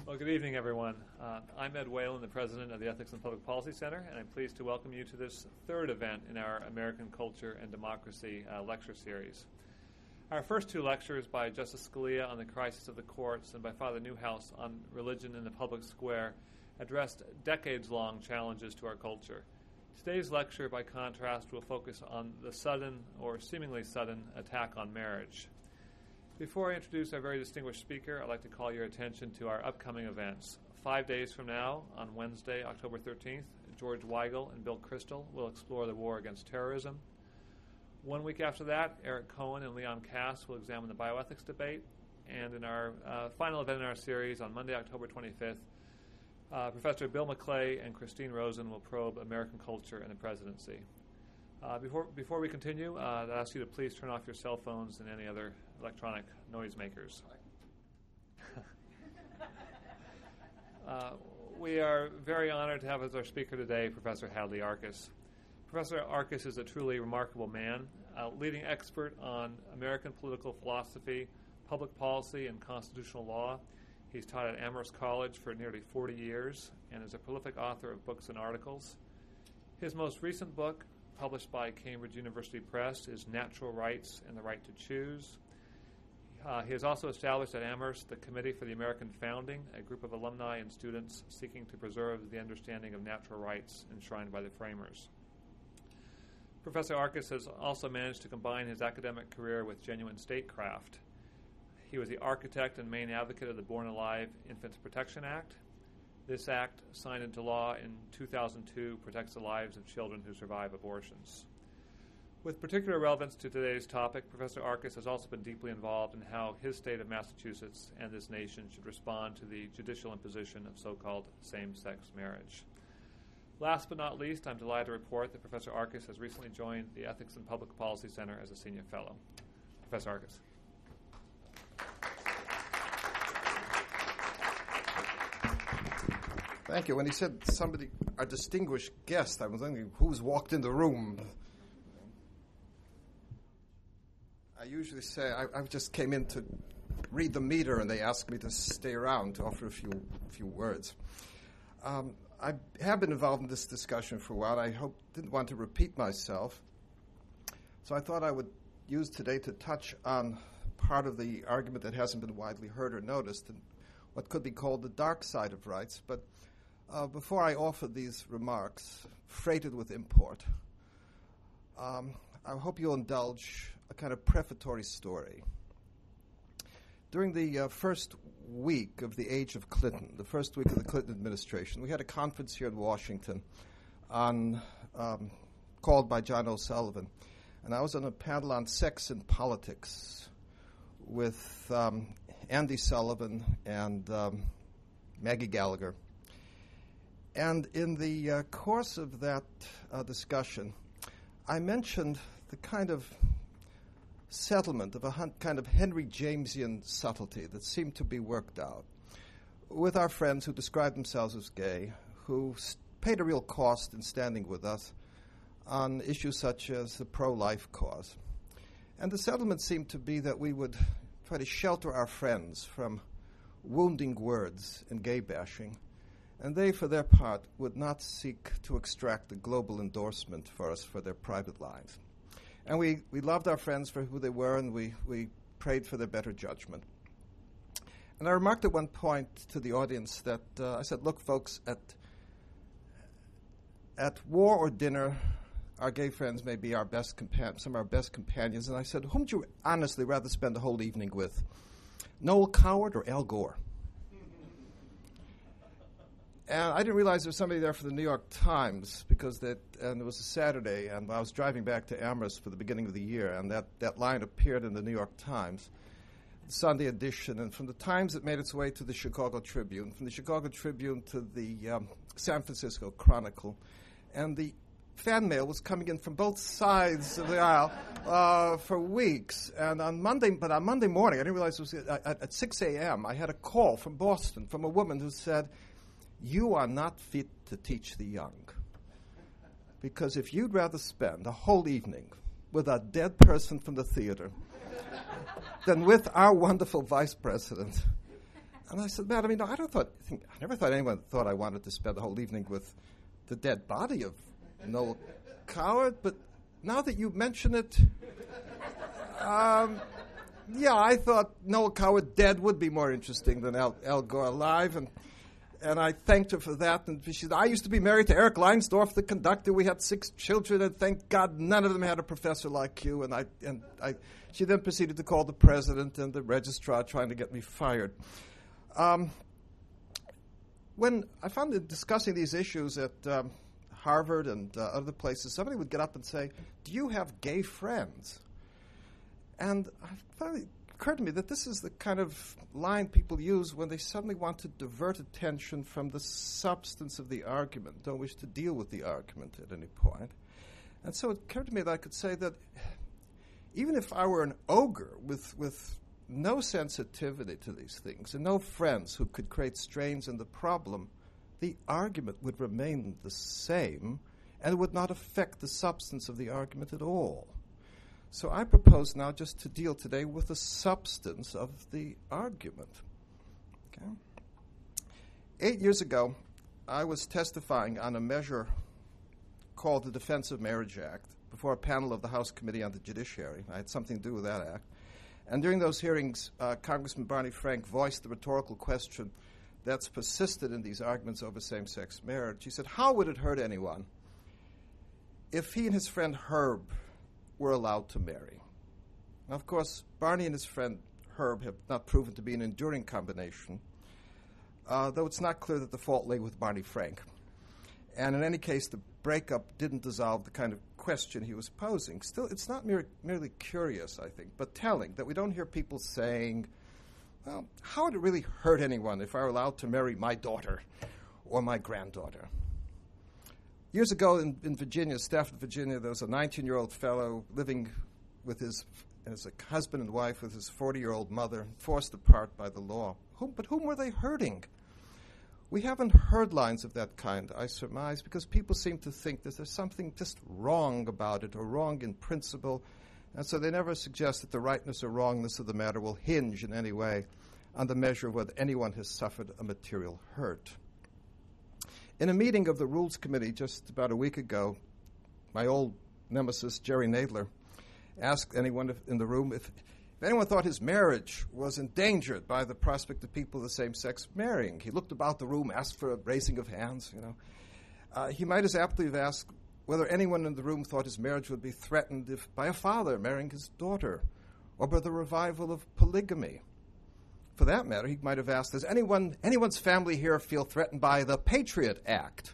Well, good evening, everyone. I'm Ed Whalen, the president of the Ethics and Public Policy Center, and I'm pleased to welcome you to this third event in our American Culture and Democracy lecture series. Our first two lectures by Justice Scalia on the crisis of the courts and by Father Newhouse on religion in the public square addressed decades-long challenges to our culture. Today's lecture, by contrast, will focus on the sudden or seemingly sudden attack on marriage. Before I introduce our very distinguished speaker, I'd like to call your attention to our upcoming events. 5 days from now, on Wednesday, October 13th, George Weigel and Bill Kristol will explore the war against terrorism. 1 week after that, Eric Cohen and Leon Kass will examine the bioethics debate. And in our final event in our series, on Monday, October 25th, Professor Bill McClay and Christine Rosen will probe American culture and the presidency. Before we continue, I'd ask you to please turn off your cell phones and any other electronic noisemakers. We are very honored to have as our speaker today Professor Hadley Arkes. Professor Arkes is a truly remarkable man, a leading expert on American political philosophy, public policy, and constitutional law. He's taught at Amherst College for nearly 40 years and is a prolific author of books and articles. His most recent book, published by Cambridge University Press, is Natural Rights and the Right to Choose. He has also established at Amherst the Committee for the American Founding, a group of alumni and students seeking to preserve the understanding of natural rights enshrined by the framers. Professor Arkes has also managed to combine his academic career with genuine statecraft. He was the architect and main advocate of the Born Alive Infants Protection Act. This act, signed into law in 2002, protects the lives of children who survive abortions. With particular relevance to today's topic, Professor Arkes has also been deeply involved in how his state of Massachusetts and this nation should respond to the judicial imposition of so-called same-sex marriage. Last but not least, I'm delighted to report that Professor Arkes has recently joined the Ethics and Public Policy Center as a senior fellow. Professor Arkes. Thank you. When he said somebody, a distinguished guest, I was thinking, who's walked in the room? I usually say, I just came in to read the meter, and they asked me to stay around to offer a few words. I have been involved in this discussion for a while. I didn't want to repeat myself, so I thought I would use today to touch on part of the argument that hasn't been widely heard or noticed, and what could be called the dark side of rights. But before I offer these remarks, freighted with import, I hope you'll indulge a kind of prefatory story. During the first week of the age of Clinton, the first week of the Clinton administration, we had a conference here in Washington called by John O'Sullivan. And I was on a panel on sex and politics with Andy Sullivan and Maggie Gallagher. And in the course of that discussion, I mentioned the kind of settlement of a kind of Henry Jamesian subtlety that seemed to be worked out with our friends who described themselves as gay, who paid a real cost in standing with us on issues such as the pro-life cause. And the settlement seemed to be that we would try to shelter our friends from wounding words and gay bashing, and they, for their part, would not seek to extract a global endorsement for us for their private lives. And we loved our friends for who they were, and we prayed for their better judgment. And I remarked at one point to the audience that I said, look, folks, at war or dinner, our gay friends may be our best some of our best companions. And I said, whom would you honestly rather spend the whole evening with, Noel Coward or Al Gore? And I didn't realize there was somebody there for the New York Times and it was a Saturday, and I was driving back to Amherst for the beginning of the year, and that line appeared in the New York Times, the Sunday edition, and from the Times it made its way to the Chicago Tribune, from the Chicago Tribune to the San Francisco Chronicle, and the fan mail was coming in from both sides of the aisle for weeks. And on Monday morning, I didn't realize it was at 6 a.m., I had a call from Boston from a woman who said, you are not fit to teach the young. Because if you'd rather spend a whole evening with a dead person from the theater than with our wonderful vice president, And I said, "Man, I mean, I never thought anyone thought I wanted to spend the whole evening with the dead body of Noel Coward, but now that you mention it, yeah, I thought Noel Coward dead would be more interesting than Al Gore alive, and I thanked her for that. And she said, I used to be married to Eric Leinsdorf, the conductor. We had 6 children, and thank God none of them had a professor like you. She then proceeded to call the president and the registrar, trying to get me fired. When I found in discussing these issues at Harvard and other places, somebody would get up and say, "Do you have gay friends?" And it occurred to me that this is the kind of line people use when they suddenly want to divert attention from the substance of the argument, don't wish to deal with the argument at any point. And so it occurred to me that I could say that even if I were an ogre with no sensitivity to these things and no friends who could create strains in the problem, the argument would remain the same and it would not affect the substance of the argument at all. So I propose now just to deal today with the substance of the argument. Okay? 8 years ago, I was testifying on a measure called the Defense of Marriage Act before a panel of the House Committee on the Judiciary. I had something to do with that act. And during those hearings, Congressman Barney Frank voiced the rhetorical question that's persisted in these arguments over same-sex marriage. He said, how would it hurt anyone if he and his friend Herb were allowed to marry? Now, of course, Barney and his friend Herb have not proven to be an enduring combination, though it's not clear that the fault lay with Barney Frank. And in any case, the breakup didn't dissolve the kind of question he was posing. Still, it's not merely curious, I think, but telling that we don't hear people saying, well, how would it really hurt anyone if I were allowed to marry my daughter or my granddaughter? Years ago in Virginia, Stafford, Virginia, there was a 19-year-old fellow living with as a husband and wife with his 40-year-old mother, forced apart by the law. But whom were they hurting? We haven't heard lines of that kind, I surmise, because people seem to think that there's something just wrong about it or wrong in principle, and so they never suggest that the rightness or wrongness of the matter will hinge in any way on the measure of whether anyone has suffered a material hurt. In a meeting of the Rules Committee just about a week ago, my old nemesis, Jerry Nadler, asked anyone in the room if anyone thought his marriage was endangered by the prospect of people of the same sex marrying. He looked about the room, asked for a raising of hands. He might as aptly have asked whether anyone in the room thought his marriage would be threatened by a father marrying his daughter, or by the revival of polygamy. For that matter, he might have asked, does anyone's family here feel threatened by the Patriot Act?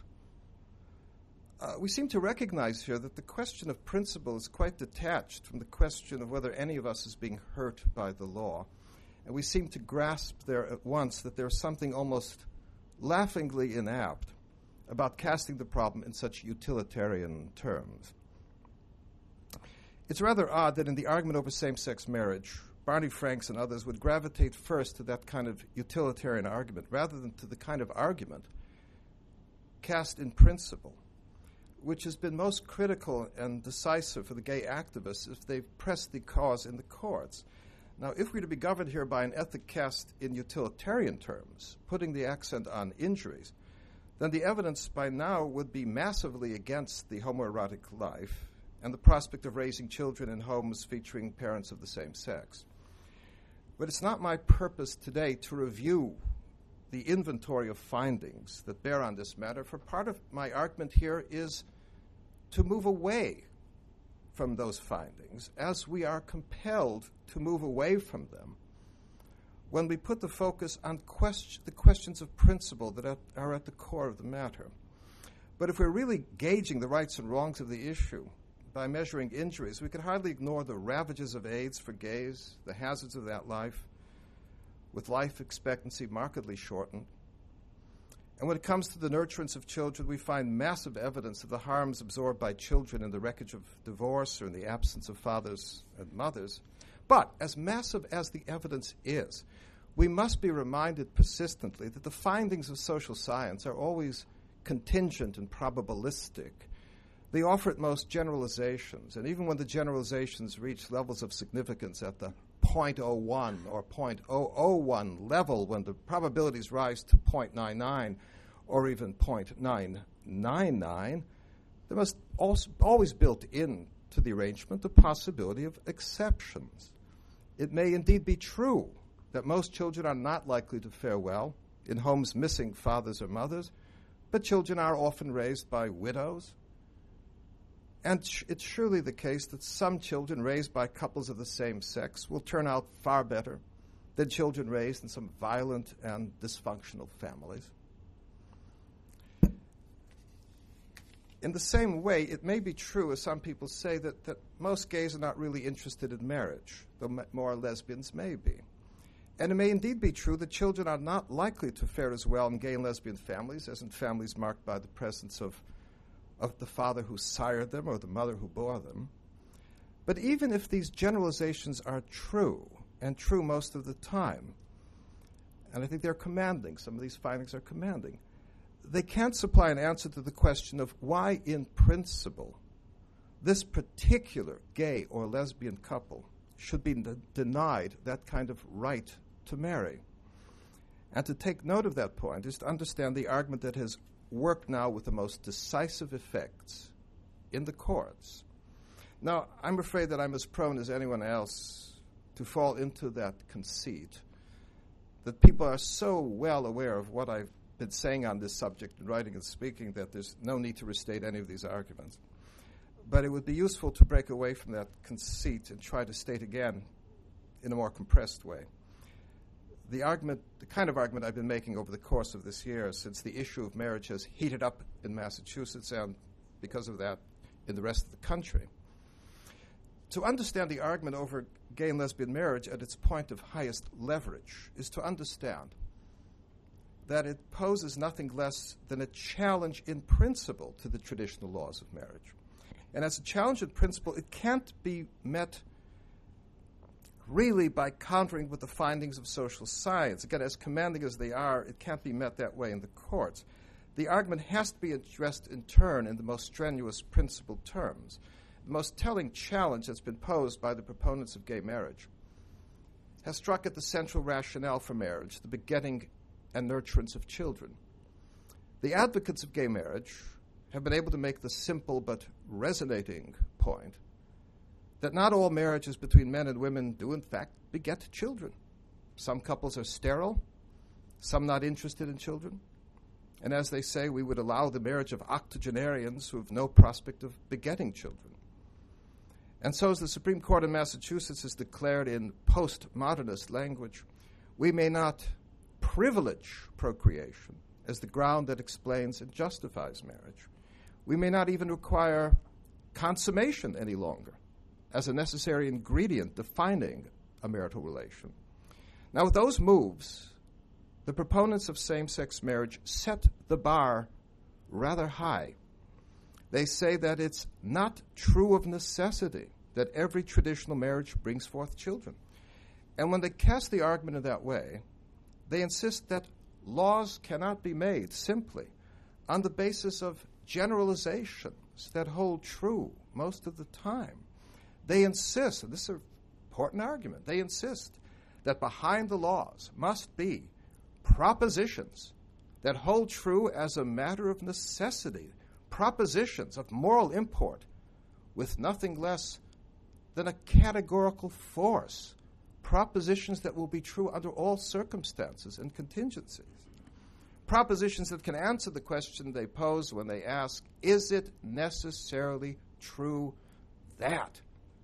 We seem to recognize here that the question of principle is quite detached from the question of whether any of us is being hurt by the law. And we seem to grasp there at once that there's something almost laughingly inapt about casting the problem in such utilitarian terms. It's rather odd that in the argument over same-sex marriage, Barney Franks and others would gravitate first to that kind of utilitarian argument rather than to the kind of argument cast in principle, which has been most critical and decisive for the gay activists if they've pressed the cause in the courts. Now, if we're to be governed here by an ethic cast in utilitarian terms, putting the accent on injuries, then the evidence by now would be massively against the homoerotic life and the prospect of raising children in homes featuring parents of the same sex. But it's not my purpose today to review the inventory of findings that bear on this matter, for part of my argument here is to move away from those findings as we are compelled to move away from them when we put the focus on the questions of principle that are at the core of the matter. But if we're really gauging the rights and wrongs of the issue by measuring injuries, we could hardly ignore the ravages of AIDS for gays, the hazards of that life, with life expectancy markedly shortened. And when it comes to the nurturance of children, we find massive evidence of the harms absorbed by children in the wreckage of divorce or in the absence of fathers and mothers. But as massive as the evidence is, we must be reminded persistently that the findings of social science are always contingent and probabilistic. They offer at most generalizations, and even when the generalizations reach levels of significance at the 0.01 or 0.001 level when the probabilities rise to 0.99 or even 0.999, there must also always built in to the arrangement the possibility of exceptions. It may indeed be true that most children are not likely to fare well in homes missing fathers or mothers, but children are often raised by widows. And it's surely the case that some children raised by couples of the same sex will turn out far better than children raised in some violent and dysfunctional families. In the same way, it may be true, as some people say, that most gays are not really interested in marriage, though more lesbians may be. And it may indeed be true that children are not likely to fare as well in gay and lesbian families as in families marked by the presence of the father who sired them or the mother who bore them. But even if these generalizations are true, and true most of the time, and I think they're commanding, some of these findings are commanding, they can't supply an answer to the question of why, in principle, this particular gay or lesbian couple should be denied that kind of right to marry. And to take note of that point is to understand the argument that has worked now with the most decisive effects in the courts. Now, I'm afraid that I'm as prone as anyone else to fall into that conceit, that people are so well aware of what I've been saying on this subject in writing and speaking that there's no need to restate any of these arguments. But it would be useful to break away from that conceit and try to state again in a more compressed way the kind of argument I've been making over the course of this year, since the issue of marriage has heated up in Massachusetts and because of that in the rest of the country. To understand the argument over gay and lesbian marriage at its point of highest leverage is to understand that it poses nothing less than a challenge in principle to the traditional laws of marriage. And as a challenge in principle, it can't be met really by countering with the findings of social science. Again, as commanding as they are, it can't be met that way in the courts. The argument has to be addressed in turn in the most strenuous principled terms. The most telling challenge that's been posed by the proponents of gay marriage has struck at the central rationale for marriage, the begetting and nurturance of children. The advocates of gay marriage have been able to make the simple but resonating point that not all marriages between men and women do in fact beget children. Some couples are sterile, some not interested in children, and as they say, we would allow the marriage of octogenarians who have no prospect of begetting children. And so as the Supreme Court in Massachusetts has declared in postmodernist language, we may not privilege procreation as the ground that explains and justifies marriage. We may not even require consummation any longer as a necessary ingredient defining a marital relation. Now, with those moves, the proponents of same-sex marriage set the bar rather high. They say that it's not true of necessity that every traditional marriage brings forth children. And when they cast the argument in that way, they insist that laws cannot be made simply on the basis of generalizations that hold true most of the time. They insist, and this is an important argument, they insist that behind the laws must be propositions that hold true as a matter of necessity, propositions of moral import with nothing less than a categorical force, propositions that will be true under all circumstances and contingencies, propositions that can answer the question they pose when they ask, is it necessarily true that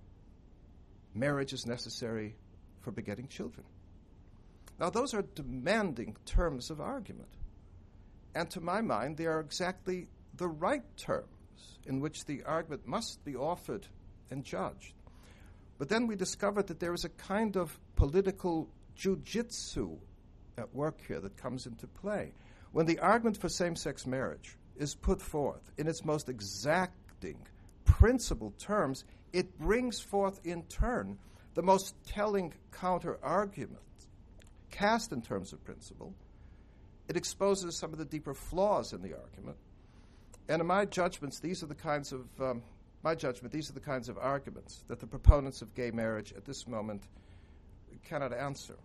marriage is necessary for begetting children? Now, those are demanding terms of argument. And to my mind, they are exactly the right terms in which the argument must be offered and judged. But then we discovered that there is a kind of political jujitsu at work here that comes into play. When the argument for same-sex marriage is put forth in its most exacting, principled terms, it brings forth in turn the most telling counter-argument. Cast in terms of principle, it exposes some of the deeper flaws in the argument. And in my judgments, these are the kinds of arguments that the proponents of gay marriage at this moment cannot answer.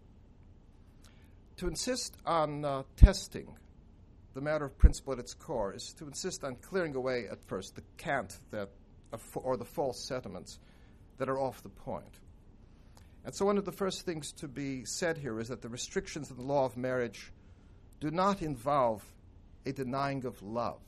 To insist on testing the matter of principle at its core is to insist on clearing away at first the cant or the false sentiments that are off the point. And so one of the first things to be said here is that the restrictions of the law of marriage do not involve a denying of love.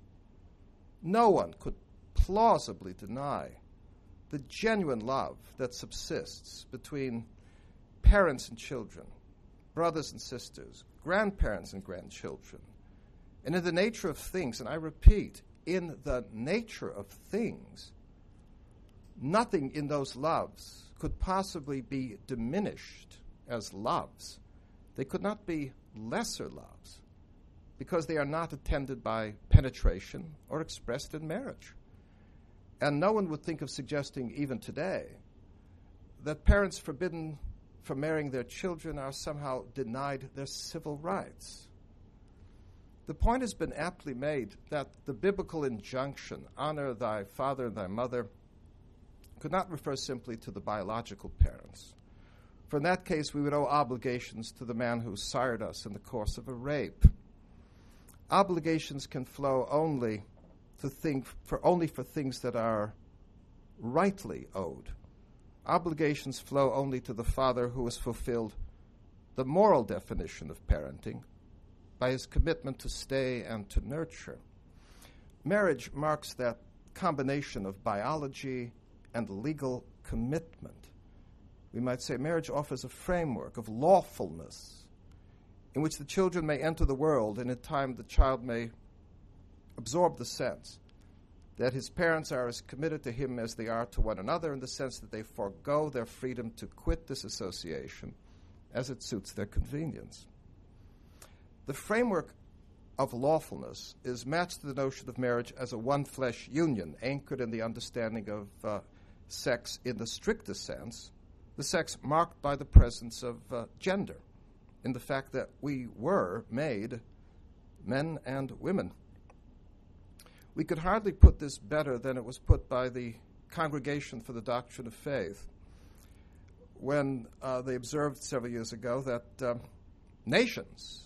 No one could plausibly deny the genuine love that subsists between parents and children, brothers and sisters, grandparents and grandchildren. And in the nature of things, and I repeat, in the nature of things, nothing in those loves could possibly be diminished as loves. They could not be lesser loves because they are not attended by penetration or expressed in marriage. And no one would think of suggesting even today that parents forbidden from marrying their children are somehow denied their civil rights. The point has been aptly made that the biblical injunction, honor thy father and thy mother, could not refer simply to the biological parents. For in that case, we would owe obligations to the man who sired us in the course of a rape. Obligations can flow only for things that are rightly owed. Obligations flow only to the father who has fulfilled the moral definition of parenting by his commitment to stay and to nurture. Marriage marks that combination of biology and legal commitment. We might say marriage offers a framework of lawfulness in which the children may enter the world, and in time the child may absorb the sense that his parents are as committed to him as they are to one another, in the sense that they forego their freedom to quit this association as it suits their convenience. The framework of lawfulness is matched to the notion of marriage as a one-flesh union, anchored in the understanding of sex in the strictest sense, the sex marked by the presence of gender, in the fact that we were made men and women. We could hardly put this better than it was put by the Congregation for the Doctrine of Faith when they observed several years ago that nations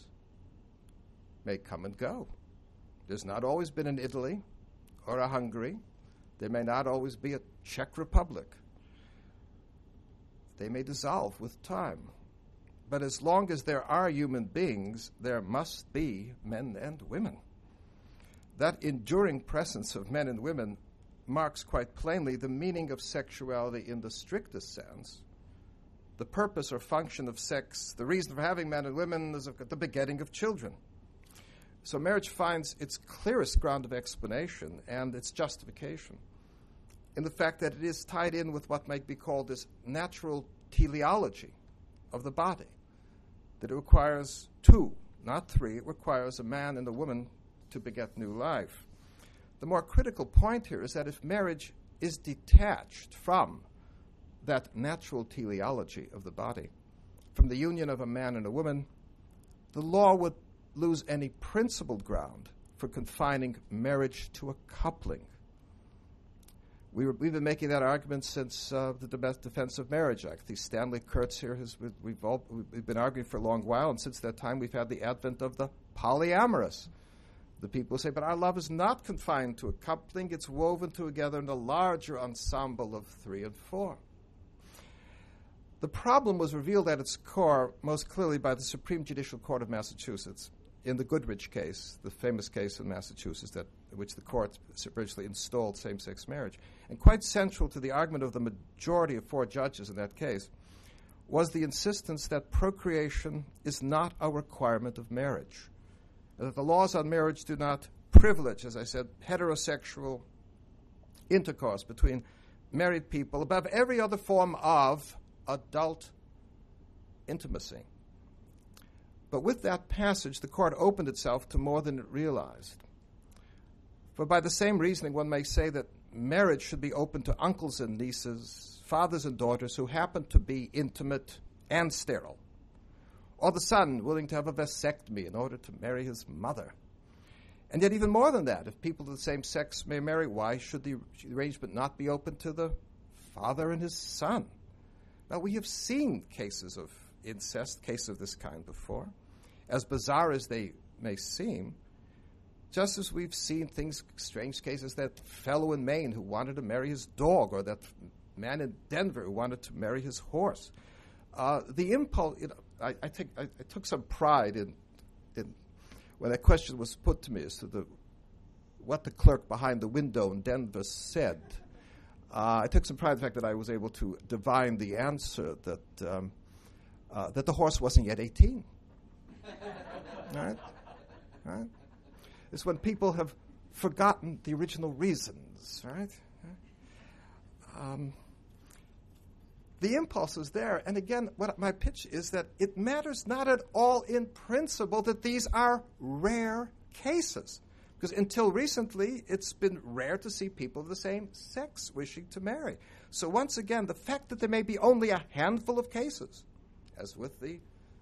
may come and go. There's not always been an Italy or a Hungary. There may not always be a Czech Republic. They may dissolve with time. But as long as there are human beings, there must be men and women. That enduring presence of men and women marks quite plainly the meaning of sexuality in the strictest sense. The purpose or function of sex, the reason for having men and women, is the begetting of children. So marriage finds its clearest ground of explanation and its justification in the fact that it is tied in with what might be called this natural teleology of the body, that it requires two, not three. It requires a man and a woman to beget new life. The more critical point here is that if marriage is detached from that natural teleology of the body, from the union of a man and a woman, the law would lose any principled ground for confining marriage to a coupling. We've been making that argument since the Defense of Marriage Act. The Stanley Kurtz here, we've been arguing for a long while, and since that time we've had the advent of the polyamorous. The people say, but our love is not confined to a coupling, it's woven together in a larger ensemble of 3 and 4. The problem was revealed at its core most clearly by the Supreme Judicial Court of Massachusetts in the Goodrich case, the famous case in Massachusetts in which the court virtually installed same-sex marriage. And quite central to the argument of the majority of 4 judges in that case was the insistence that procreation is not a requirement of marriage, and that the laws on marriage do not privilege, as I said, heterosexual intercourse between married people above every other form of adult intimacy. But with that passage, the court opened itself to more than it realized. For by the same reasoning, one may say that marriage should be open to uncles and nieces, fathers and daughters who happen to be intimate and sterile, or the son willing to have a vasectomy in order to marry his mother. And yet even more than that, if people of the same sex may marry, why should the arrangement not be open to the father and his son? Now, we have seen cases of incest, cases of this kind before, as bizarre as they may seem, just as we've seen strange cases, that fellow in Maine who wanted to marry his dog, or that man in Denver who wanted to marry his horse. The impulse, I took some pride in when that question was put to me as to what the clerk behind the window in Denver said. I took some pride in the fact that I was able to divine the answer that the horse wasn't yet 18. Right? It's when people have forgotten the original reasons, right? The impulse is there, and again, what my pitch is that it matters not at all in principle that these are rare cases. Because until recently, it's been rare to see people of the same sex wishing to marry. So once again, the fact that there may be only a handful of cases, as with the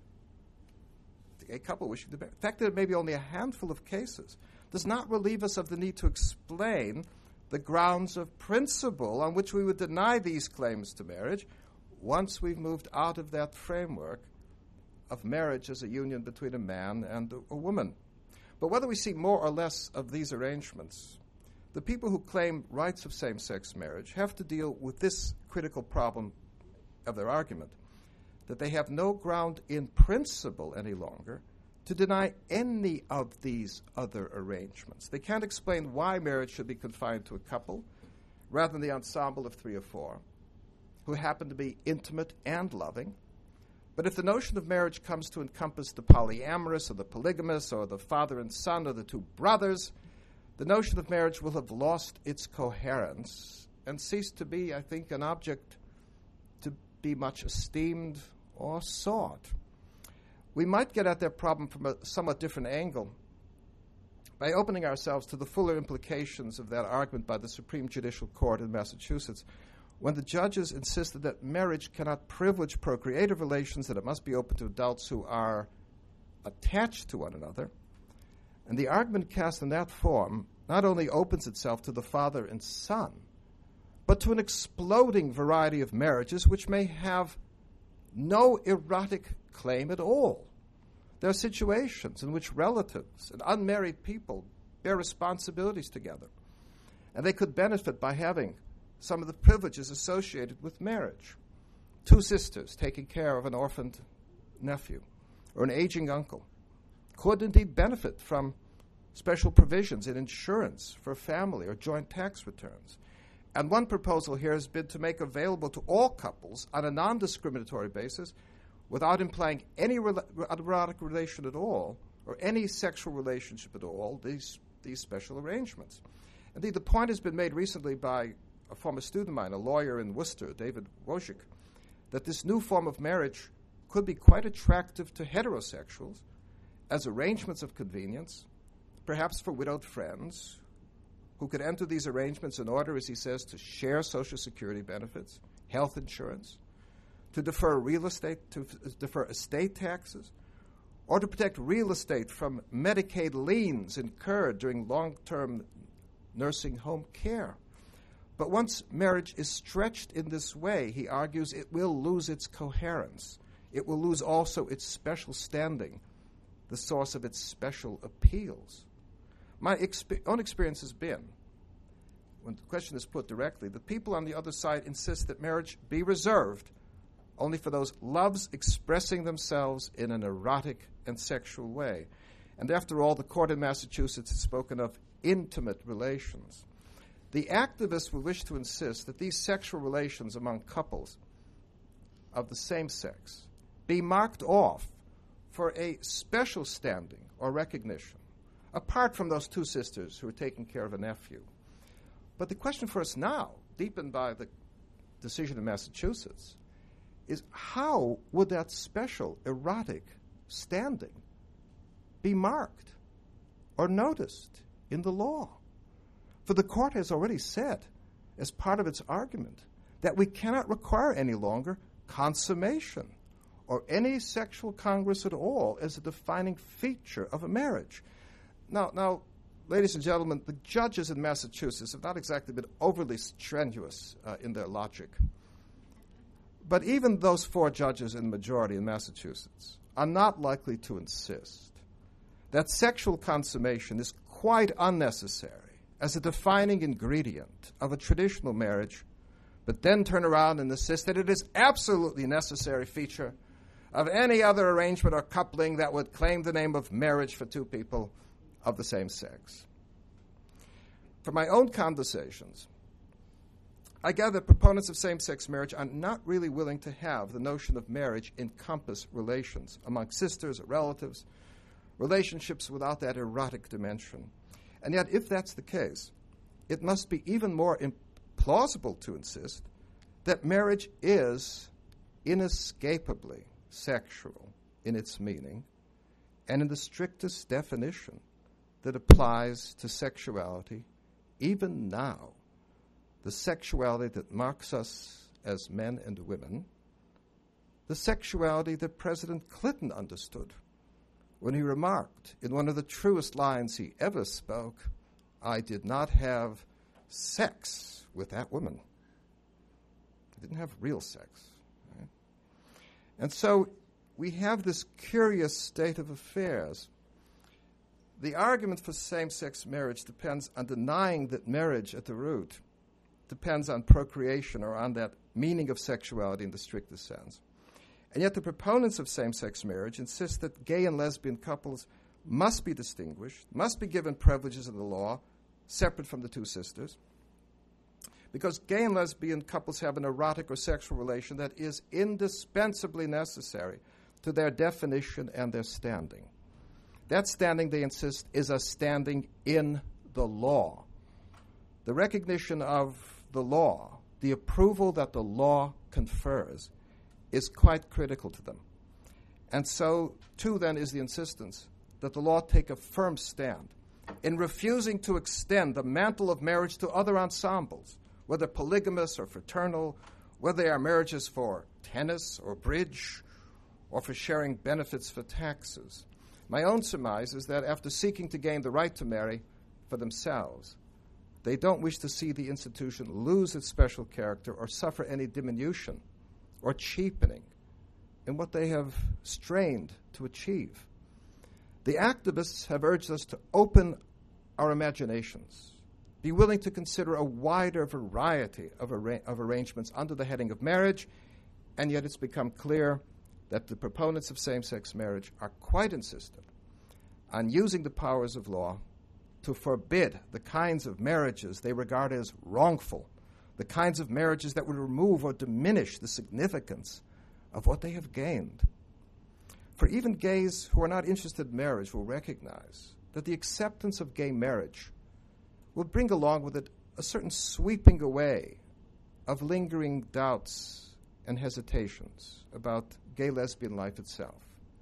gay couple wishing to marry, the fact that there may be only a handful of cases does not relieve us of the need to explain the grounds of principle on which we would deny these claims to marriage once we've moved out of that framework of marriage as a union between a man and a woman. But whether we see more or less of these arrangements, the people who claim rights of same-sex marriage have to deal with this critical problem of their argument, that they have no ground in principle any longer to deny any of these other arrangements. They can't explain why marriage should be confined to a couple rather than the ensemble of 3 or 4 who happen to be intimate and loving. But if the notion of marriage comes to encompass the polyamorous or the polygamous or the father and son or the 2 brothers, the notion of marriage will have lost its coherence and cease to be, I think, an object to be much esteemed or sought. We might get at that problem from a somewhat different angle by opening ourselves to the fuller implications of that argument by the Supreme Judicial Court in Massachusetts, when the judges insisted that marriage cannot privilege procreative relations, that it must be open to adults who are attached to one another. And the argument cast in that form not only opens itself to the father and son, but to an exploding variety of marriages which may have no erotic claim at all. There are situations in which relatives and unmarried people bear responsibilities together, and they could benefit by having some of the privileges associated with marriage. 2 sisters taking care of an orphaned nephew or an aging uncle could indeed benefit from special provisions in insurance for family or joint tax returns. And one proposal here has been to make available to all couples on a non-discriminatory basis, without implying any erotic relation at all or any sexual relationship at all, these special arrangements. Indeed, the point has been made recently by a former student of mine, a lawyer in Worcester, David Wojcik, that this new form of marriage could be quite attractive to heterosexuals as arrangements of convenience, perhaps for widowed friends who could enter these arrangements in order, as he says, to share Social Security benefits, health insurance, to defer estate taxes, or to protect real estate from Medicaid liens incurred during long-term nursing home care. But once marriage is stretched in this way, he argues, it will lose its coherence. It will lose also its special standing, the source of its special appeals. My own experience has been, when the question is put directly, the people on the other side insist that marriage be reserved only for those loves expressing themselves in an erotic and sexual way. And after all, the court in Massachusetts has spoken of intimate relations. The activists will wish to insist that these sexual relations among couples of the same sex be marked off for a special standing or recognition, apart from those 2 sisters who are taking care of a nephew. But the question for us now, deepened by the decision in Massachusetts, is how would that special erotic standing be marked or noticed in the law? For the court has already said, as part of its argument, that we cannot require any longer consummation or any sexual congress at all as a defining feature of a marriage. Now, ladies and gentlemen, the judges in Massachusetts have not exactly been overly strenuous in their logic. But even those 4 judges in the majority in Massachusetts are not likely to insist that sexual consummation is quite unnecessary as a defining ingredient of a traditional marriage, but then turn around and insist that it is absolutely a necessary feature of any other arrangement or coupling that would claim the name of marriage for 2 people of the same sex. From my own conversations, I gather proponents of same-sex marriage are not really willing to have the notion of marriage encompass relations among sisters or relatives, relationships without that erotic dimension. And yet, if that's the case, it must be even more plausible to insist that marriage is inescapably sexual in its meaning and in the strictest definition that applies to sexuality even now, the sexuality that marks us as men and women, the sexuality that President Clinton understood when he remarked in one of the truest lines he ever spoke, "I did not have sex with that woman." He didn't have real sex. Right? And so we have this curious state of affairs. The argument for same-sex marriage depends on denying that marriage at the root depends on procreation or on that meaning of sexuality in the strictest sense. And yet the proponents of same-sex marriage insist that gay and lesbian couples must be distinguished, must be given privileges in the law, separate from the 2 sisters, because gay and lesbian couples have an erotic or sexual relation that is indispensably necessary to their definition and their standing. That standing, they insist, is a standing in the law. The recognition of the law, the approval that the law confers, is quite critical to them. And so, too, then, is the insistence that the law take a firm stand in refusing to extend the mantle of marriage to other ensembles, whether polygamous or fraternal, whether they are marriages for tennis or bridge, or for sharing benefits for taxes. My own surmise is that after seeking to gain the right to marry for themselves, they don't wish to see the institution lose its special character or suffer any diminution or cheapening in what they have strained to achieve. The activists have urged us to open our imaginations, be willing to consider a wider variety of arrangements under the heading of marriage, and yet it's become clear that the proponents of same-sex marriage are quite insistent on using the powers of law to forbid the kinds of marriages they regard as wrongful, the kinds of marriages that would remove or diminish the significance of what they have gained. For even gays who are not interested in marriage will recognize that the acceptance of gay marriage will bring along with it a certain sweeping away of lingering doubts and hesitations about gay-lesbian life itself.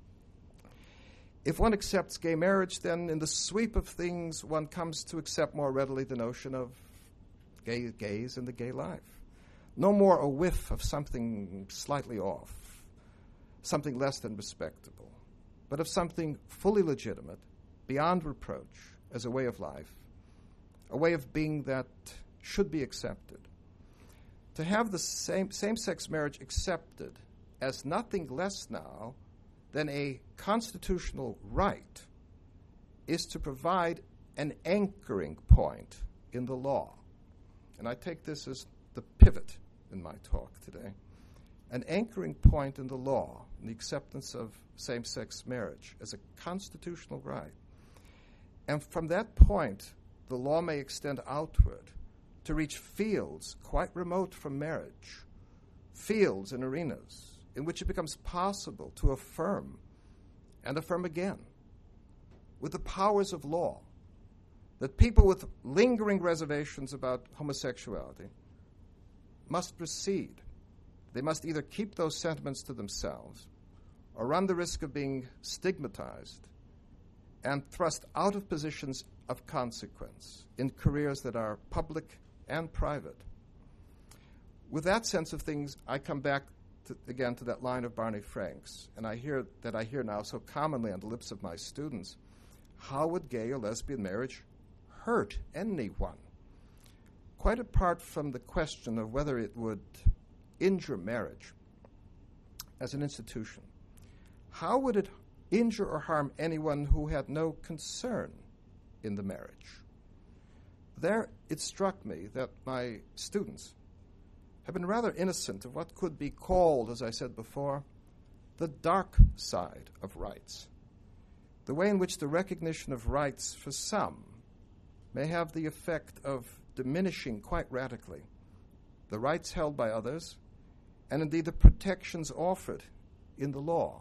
If one accepts gay marriage, then in the sweep of things, one comes to accept more readily the notion of gays and the gay life. No more a whiff of something slightly off, something less than respectable, but of something fully legitimate, beyond reproach, as a way of life, a way of being that should be accepted. To have the same-sex marriage accepted as nothing less now than a constitutional right is to provide an anchoring point in the law. And I take this as the pivot in my talk today. An anchoring point in the law, in the acceptance of same-sex marriage as a constitutional right. And from that point, the law may extend outward to reach fields quite remote from marriage, fields and arenas in which it becomes possible to affirm and affirm again with the powers of law that people with lingering reservations about homosexuality must proceed. They must either keep those sentiments to themselves or run the risk of being stigmatized and thrust out of positions of consequence in careers that are public and private. With that sense of things, I come back again to that line of Barney Frank's, and I hear now so commonly on the lips of my students: how would gay or lesbian marriage hurt anyone? Quite apart from the question of whether it would injure marriage, as an institution, how would it injure or harm anyone who had no concern in the marriage? There it struck me that my students have been rather innocent of what could be called, as I said before, the dark side of rights, the way in which the recognition of rights for some may have the effect of diminishing quite radically the rights held by others, and indeed the protections offered in the law.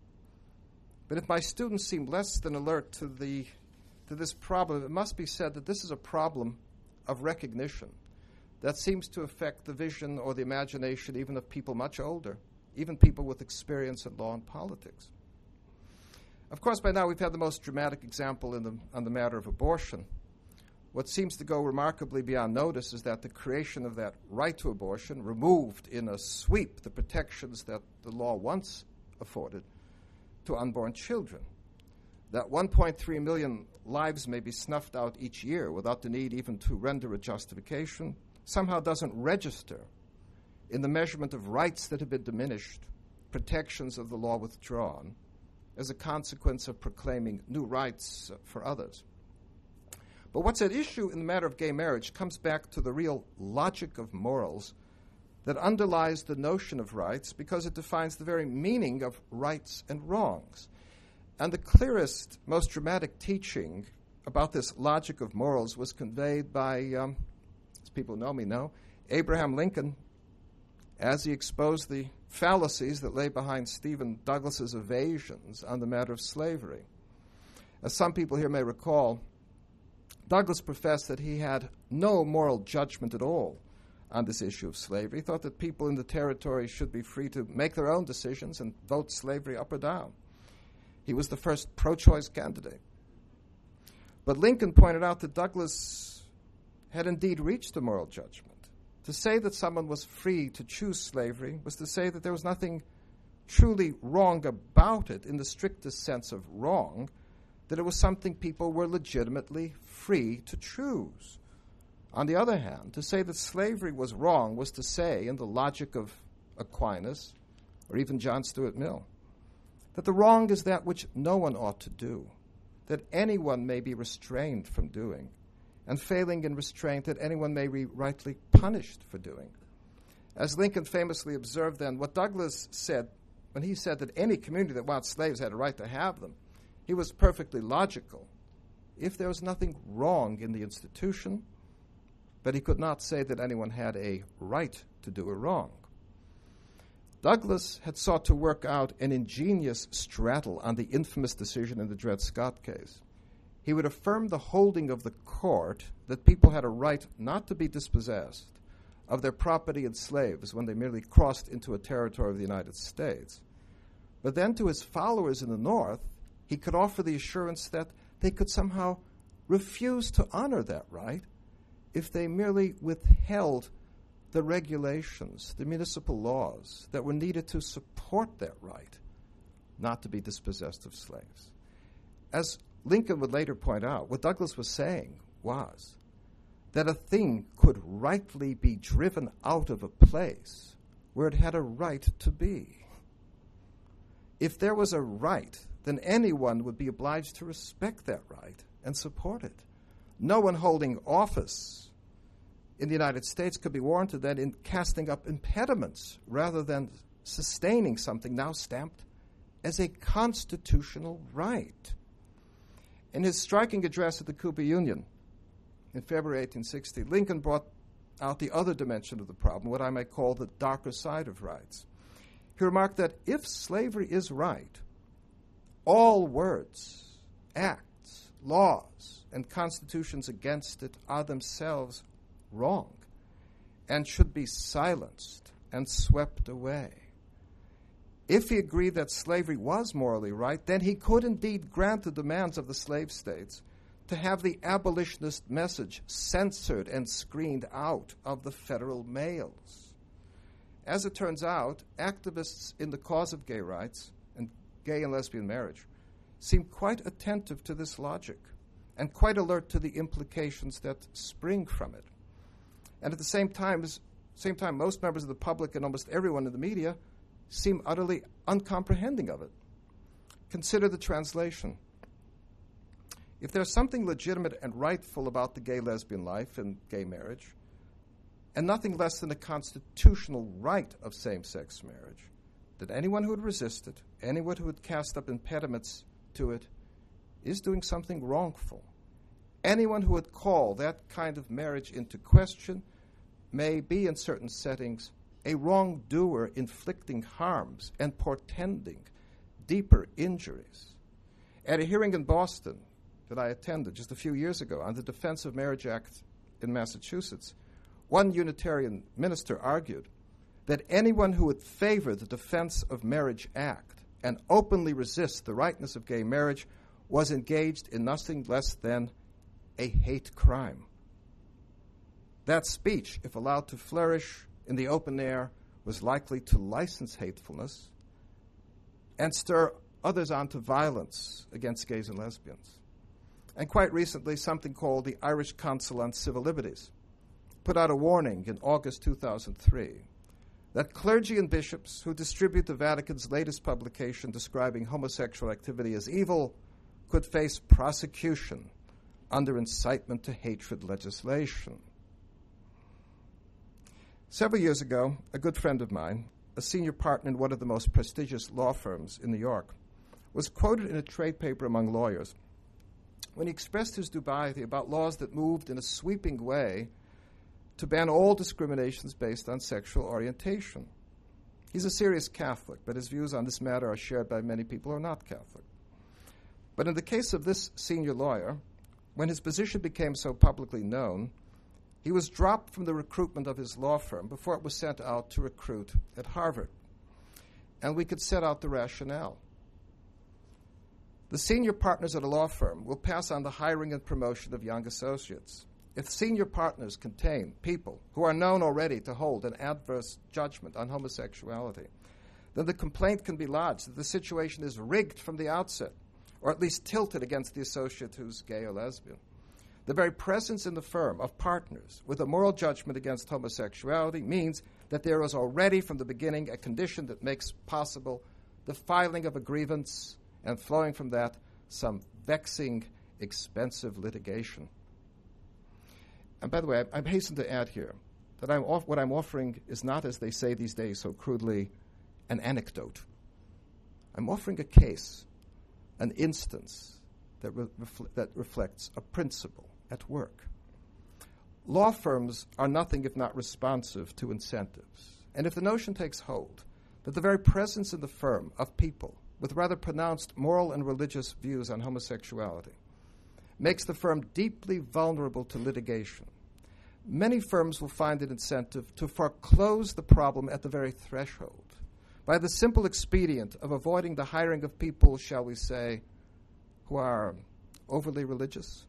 But if my students seem less than alert to this problem, it must be said that this is a problem of recognition that seems to affect the vision or the imagination even of people much older, even people with experience in law and politics. Of course, by now we've had the most dramatic example on the matter of abortion. What seems to go remarkably beyond notice is that the creation of that right to abortion removed in a sweep the protections that the law once afforded to unborn children. That 1.3 million lives may be snuffed out each year without the need even to render a justification somehow doesn't register in the measurement of rights that have been diminished, protections of the law withdrawn, as a consequence of proclaiming new rights for others. But what's at issue in the matter of gay marriage comes back to the real logic of morals that underlies the notion of rights because it defines the very meaning of rights and wrongs. And the clearest, most dramatic teaching about this logic of morals was conveyed by, as people who know me know, Abraham Lincoln, as he exposed the fallacies that lay behind Stephen Douglas's evasions on the matter of slavery. As some people here may recall, Douglas professed that he had no moral judgment at all on this issue of slavery. He thought that people in the territory should be free to make their own decisions and vote slavery up or down. He was the first pro-choice candidate. But Lincoln pointed out that Douglas had indeed reached a moral judgment. To say that someone was free to choose slavery was to say that there was nothing truly wrong about it in the strictest sense of wrong, that it was something people were legitimately free to choose. On the other hand, to say that slavery was wrong was to say, in the logic of Aquinas, or even John Stuart Mill, that the wrong is that which no one ought to do, that anyone may be restrained from doing, and failing in restraint, that anyone may be rightly punished for doing. As Lincoln famously observed then, what Douglas said when he said that any community that wants slaves had a right to have them, he was perfectly logical. If there was nothing wrong in the institution, but he could not say that anyone had a right to do a wrong. Douglas had sought to work out an ingenious straddle on the infamous decision in the Dred Scott case. He would affirm the holding of the court that people had a right not to be dispossessed of their property and slaves when they merely crossed into a territory of the United States. But then to his followers in the North, he could offer the assurance that they could somehow refuse to honor that right if they merely withheld the regulations, the municipal laws that were needed to support that right not to be dispossessed of slaves. As Lincoln would later point out, what Douglas was saying was that a thing could rightly be driven out of a place where it had a right to be. If there was a right, then anyone would be obliged to respect that right and support it. No one holding office in the United States could be warranted then in casting up impediments rather than sustaining something now stamped as a constitutional right. In his striking address at the Cooper Union in February 1860, Lincoln brought out the other dimension of the problem, what I might call the darker side of rights. He remarked that if slavery is right, all words, acts, laws, and constitutions against it are themselves wrong and should be silenced and swept away. If he agreed that slavery was morally right, then he could indeed grant the demands of the slave states to have the abolitionist message censored and screened out of the federal mails. As it turns out, activists in the cause of gay rights and gay and lesbian marriage seem quite attentive to this logic and quite alert to the implications that spring from it. And at the same time, most members of the public and almost everyone in the media seem utterly uncomprehending of it. Consider the translation. If there's something legitimate and rightful about the gay-lesbian life and gay marriage, and nothing less than the constitutional right of same-sex marriage, then anyone who would resist it, anyone who would cast up impediments to it, is doing something wrongful. Anyone who would call that kind of marriage into question may be, in certain settings, a wrongdoer inflicting harms and portending deeper injuries. At a hearing in Boston that I attended just a few years ago on the Defense of Marriage Act in Massachusetts, one Unitarian minister argued that anyone who would favor the Defense of Marriage Act and openly resist the rightness of gay marriage was engaged in nothing less than a hate crime. That speech, if allowed to flourish in the open air, was likely to license hatefulness and stir others on to violence against gays and lesbians. And quite recently, something called the Irish Council on Civil Liberties put out a warning in August 2003 that clergy and bishops who distribute the Vatican's latest publication describing homosexual activity as evil could face prosecution under incitement to hatred legislation. Several years ago, a good friend of mine, a senior partner in one of the most prestigious law firms in New York, was quoted in a trade paper among lawyers when he expressed his dubiety about laws that moved in a sweeping way to ban all discriminations based on sexual orientation. He's a serious Catholic, but his views on this matter are shared by many people who are not Catholic. But in the case of this senior lawyer, when his position became so publicly known, he was dropped from the recruitment of his law firm before it was sent out to recruit at Harvard. And we could set out the rationale. The senior partners at a law firm will pass on the hiring and promotion of young associates. If senior partners contain people who are known already to hold an adverse judgment on homosexuality, then the complaint can be lodged that the situation is rigged from the outset, or at least tilted against the associate who's gay or lesbian. The very presence in the firm of partners with a moral judgment against homosexuality means that there is already from the beginning a condition that makes possible the filing of a grievance and flowing from that some vexing, expensive litigation. And by the way, I hasten to add here that what I'm offering is not, as they say these days so crudely, an anecdote. I'm offering a case, an instance that reflects a principle at work. Law firms are nothing if not responsive to incentives. And if the notion takes hold that the very presence in the firm of people with rather pronounced moral and religious views on homosexuality makes the firm deeply vulnerable to litigation, many firms will find an incentive to foreclose the problem at the very threshold by the simple expedient of avoiding the hiring of people, shall we say, who are overly religious.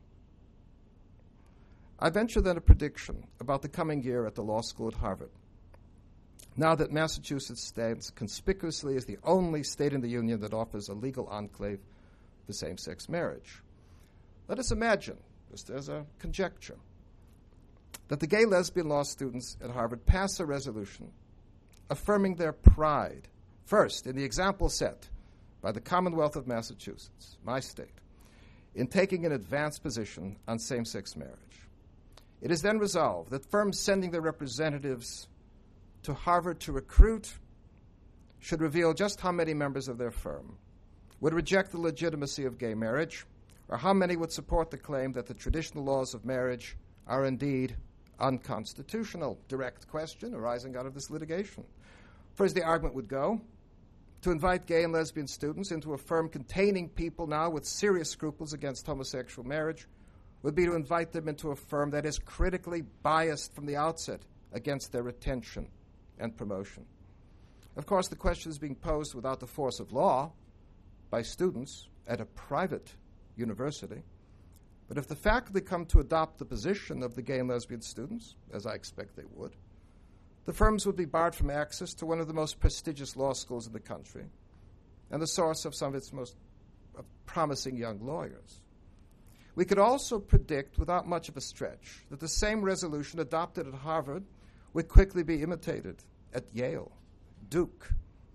I venture then a prediction about the coming year at the law school at Harvard. Now that Massachusetts stands conspicuously as the only state in the union that offers a legal enclave for same-sex marriage, let us imagine, just as a conjecture, that the gay lesbian law students at Harvard pass a resolution affirming their pride, first in the example set by the Commonwealth of Massachusetts, my state, in taking an advanced position on same-sex marriage. It is then resolved that firms sending their representatives to Harvard to recruit should reveal just how many members of their firm would reject the legitimacy of gay marriage, or how many would support the claim that the traditional laws of marriage are indeed unconstitutional. Direct question arising out of this litigation. For as the argument would go, to invite gay and lesbian students into a firm containing people now with serious scruples against homosexual marriage would be to invite them into a firm that is critically biased from the outset against their retention and promotion. Of course, the question is being posed without the force of law by students at a private university. But if the faculty come to adopt the position of the gay and lesbian students, as I expect they would, the firms would be barred from access to one of the most prestigious law schools in the country and the source of some of its most promising young lawyers. We could also predict, without much of a stretch, that the same resolution adopted at Harvard would quickly be imitated at Yale, Duke,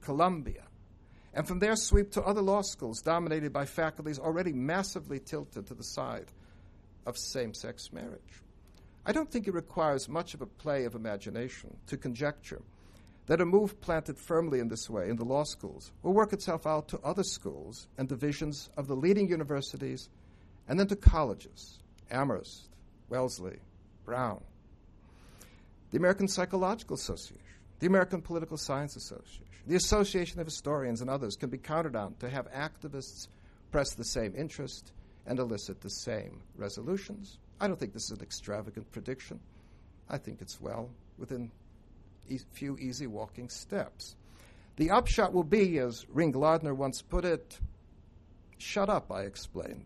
Columbia, and from there sweep to other law schools dominated by faculties already massively tilted to the side of same-sex marriage. I don't think it requires much of a play of imagination to conjecture that a move planted firmly in this way in the law schools will work itself out to other schools and divisions of the leading universities and then to colleges, Amherst, Wellesley, Brown, the American Psychological Association, the American Political Science Association, the Association of Historians, and others can be counted on to have activists press the same interest and elicit the same resolutions. I don't think this is an extravagant prediction. I think it's well within few easy walking steps. The upshot will be, as Ring Lardner once put it, shut up, I explained.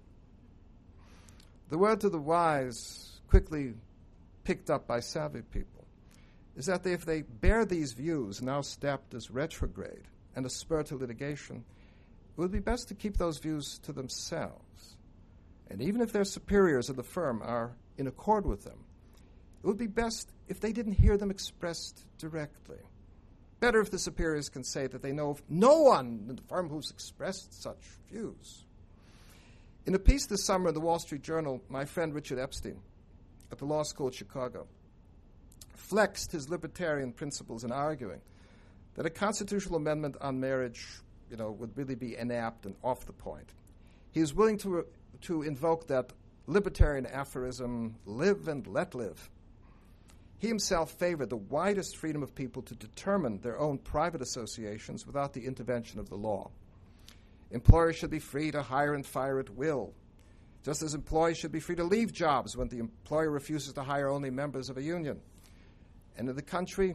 The word to the wise, quickly picked up by savvy people, is that if they bear these views, now stamped as retrograde and a spur to litigation, it would be best to keep those views to themselves. And even if their superiors of the firm are in accord with them, it would be best if they didn't hear them expressed directly. Better if the superiors can say that they know of no one in the firm who's expressed such views. In a piece this summer in the Wall Street Journal, my friend Richard Epstein at the Law School of Chicago flexed his libertarian principles in arguing that a constitutional amendment on marriage, would really be inapt and off the point. He is willing to invoke that libertarian aphorism, live and let live. He himself favored the widest freedom of people to determine their own private associations without the intervention of the law. Employers should be free to hire and fire at will, just as employees should be free to leave jobs when the employer refuses to hire only members of a union. And in the country,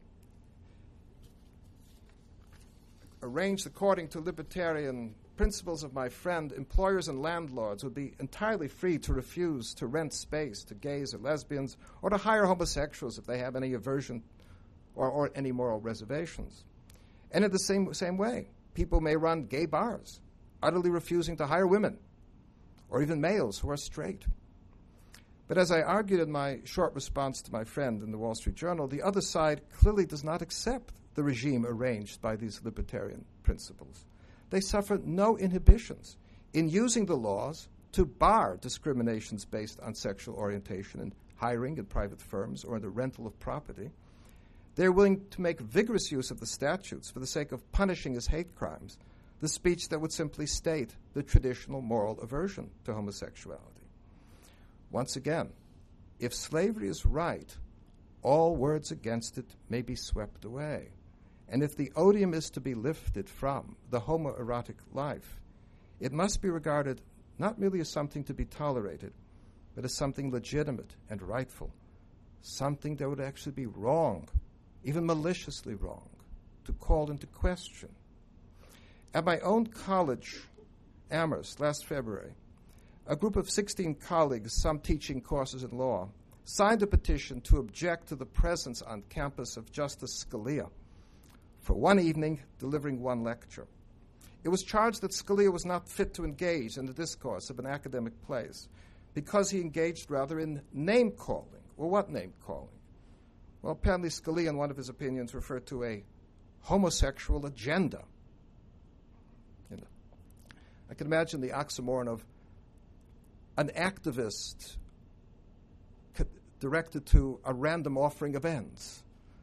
arranged according to libertarian principles of my friend, employers and landlords would be entirely free to refuse to rent space to gays or lesbians or to hire homosexuals if they have any aversion or any moral reservations. And in the same way, people may run gay bars, utterly refusing to hire women or even males who are straight. But as I argued in my short response to my friend in the Wall Street Journal, the other side clearly does not accept the regime arranged by these libertarian principles. They suffer no inhibitions in using the laws to bar discriminations based on sexual orientation in hiring in private firms or in the rental of property. They're willing to make vigorous use of the statutes for the sake of punishing as hate crimes the speech that would simply state the traditional moral aversion to homosexuality. Once again, if slavery is right, all words against it may be swept away. And if the odium is to be lifted from the homoerotic life, it must be regarded not merely as something to be tolerated, but as something legitimate and rightful, something that would actually be wrong, even maliciously wrong, to call into question. At my own college, Amherst, last February, a group of 16 colleagues, some teaching courses in law, signed a petition to object to the presence on campus of Justice Scalia for one evening, delivering one lecture. It was charged that Scalia was not fit to engage in the discourse of an academic place because he engaged rather in name-calling. Well, what name-calling? Well, apparently Scalia, in one of his opinions, referred to a homosexual agenda. I can imagine the oxymoron of an activist directed to a random offering of ends.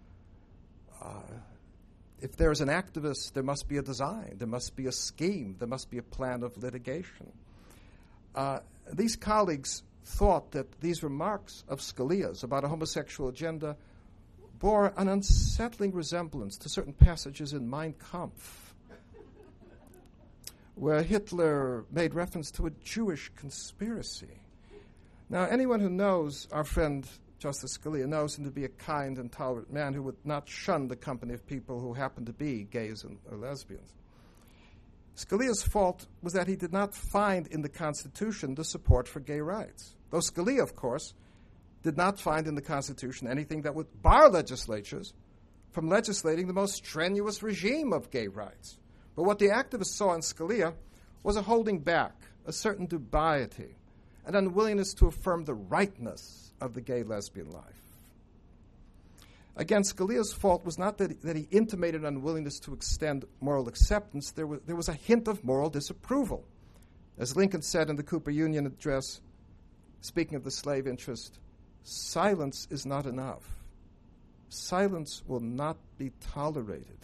If there's an activist, there must be a design, there must be a scheme, there must be a plan of litigation. These colleagues thought that these remarks of Scalia's about a homosexual agenda bore an unsettling resemblance to certain passages in Mein Kampf, where Hitler made reference to a Jewish conspiracy. Now, anyone who knows our friend Justice Scalia knows him to be a kind and tolerant man who would not shun the company of people who happen to be gays or lesbians. Scalia's fault was that he did not find in the Constitution the support for gay rights, though Scalia, of course, did not find in the Constitution anything that would bar legislatures from legislating the most strenuous regime of gay rights. But what the activists saw in Scalia was a holding back, a certain dubiety, an unwillingness to affirm the rightness of the gay-lesbian life. Again, Scalia's fault was not that he intimated unwillingness to extend moral acceptance. There was a hint of moral disapproval. As Lincoln said in the Cooper Union address, speaking of the slave interest, silence is not enough. Silence will not be tolerated.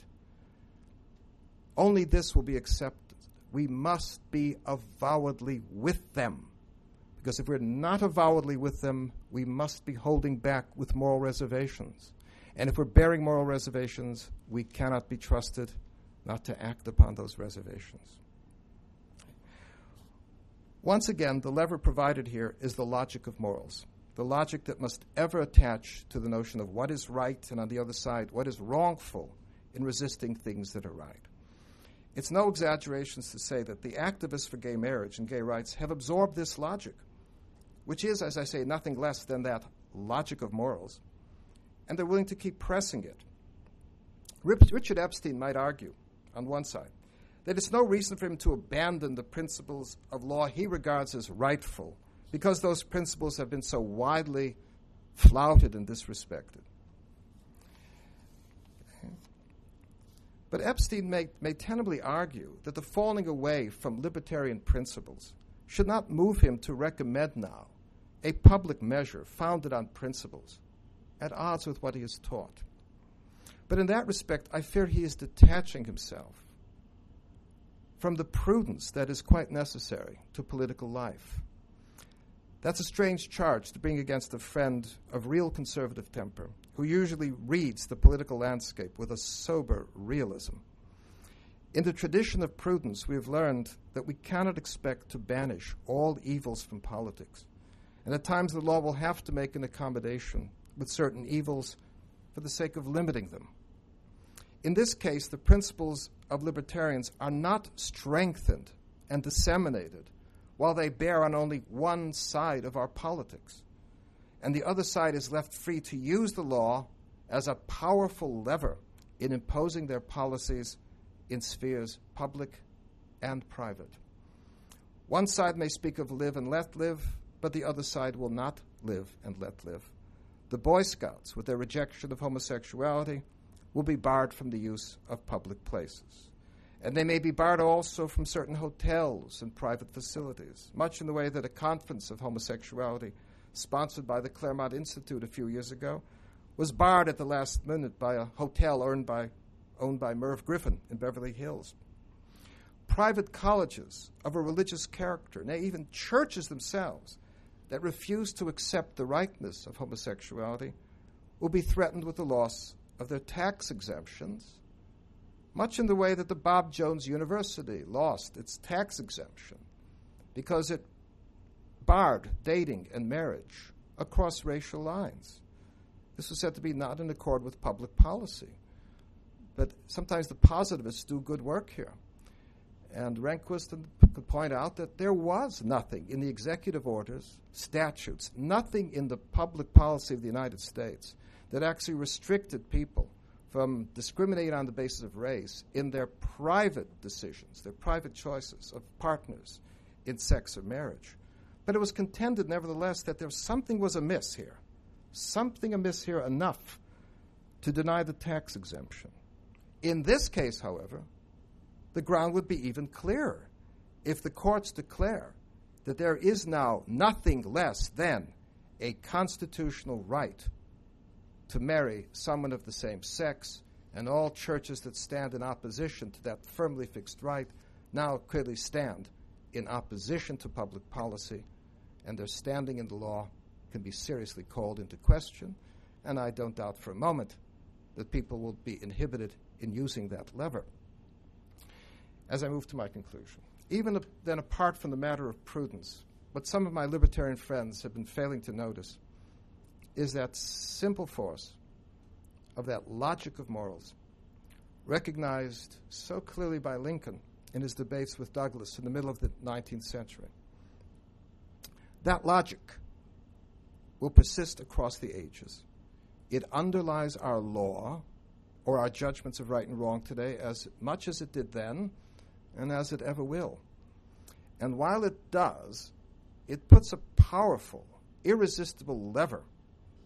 Only this will be accepted. We must be avowedly with them. Because if we're not avowedly with them, we must be holding back with moral reservations. And if we're bearing moral reservations, we cannot be trusted not to act upon those reservations. Once again, the lever provided here is the logic of morals, the logic that must ever attach to the notion of what is right and, on the other side, what is wrongful in resisting things that are right. It's no exaggerations to say that the activists for gay marriage and gay rights have absorbed this logic, which is, as I say, nothing less than that logic of morals, and they're willing to keep pressing it. Richard Epstein might argue, on one side, that it's no reason for him to abandon the principles of law he regards as rightful, because those principles have been so widely flouted and disrespected. But Epstein may tenably argue that the falling away from libertarian principles should not move him to recommend now a public measure founded on principles at odds with what he has taught. But in that respect, I fear he is detaching himself from the prudence that is quite necessary to political life. That's a strange charge to bring against a friend of real conservative temper, who usually reads the political landscape with a sober realism. In the tradition of prudence, we have learned that we cannot expect to banish all evils from politics. And at times the law will have to make an accommodation with certain evils for the sake of limiting them. In this case, the principles of libertarians are not strengthened and disseminated while they bear on only one side of our politics. And the other side is left free to use the law as a powerful lever in imposing their policies in spheres public and private. One side may speak of live and let live, but the other side will not live and let live. The Boy Scouts, with their rejection of homosexuality, will be barred from the use of public places. And they may be barred also from certain hotels and private facilities, much in the way that a conference of homosexuality sponsored by the Claremont Institute a few years ago was barred at the last minute by a hotel owned by Merv Griffin in Beverly Hills. Private colleges of a religious character, nay, even churches themselves, that refuse to accept the rightness of homosexuality will be threatened with the loss of their tax exemptions, much in the way that the Bob Jones University lost its tax exemption because it barred dating and marriage across racial lines. This was said to be not in accord with public policy. But sometimes the positivists do good work here. And Rehnquist could point out that there was nothing in the executive orders, statutes, nothing in the public policy of the United States that actually restricted people from discriminating on the basis of race in their private decisions, their private choices of partners in sex or marriage. But it was contended, nevertheless, that something was amiss here enough to deny the tax exemption. In this case, however, the ground would be even clearer if the courts declare that there is now nothing less than a constitutional right to marry someone of the same sex, and all churches that stand in opposition to that firmly fixed right now clearly stand in opposition to public policy, and their standing in the law can be seriously called into question, and I don't doubt for a moment that people will be inhibited in using that lever. As I move to my conclusion, even then apart from the matter of prudence, what some of my libertarian friends have been failing to notice is that simple force of that logic of morals recognized so clearly by Lincoln in his debates with Douglas in the middle of the 19th century. That logic will persist across the ages. It underlies our law or our judgments of right and wrong today as much as it did then and as it ever will. And while it does, it puts a powerful, irresistible lever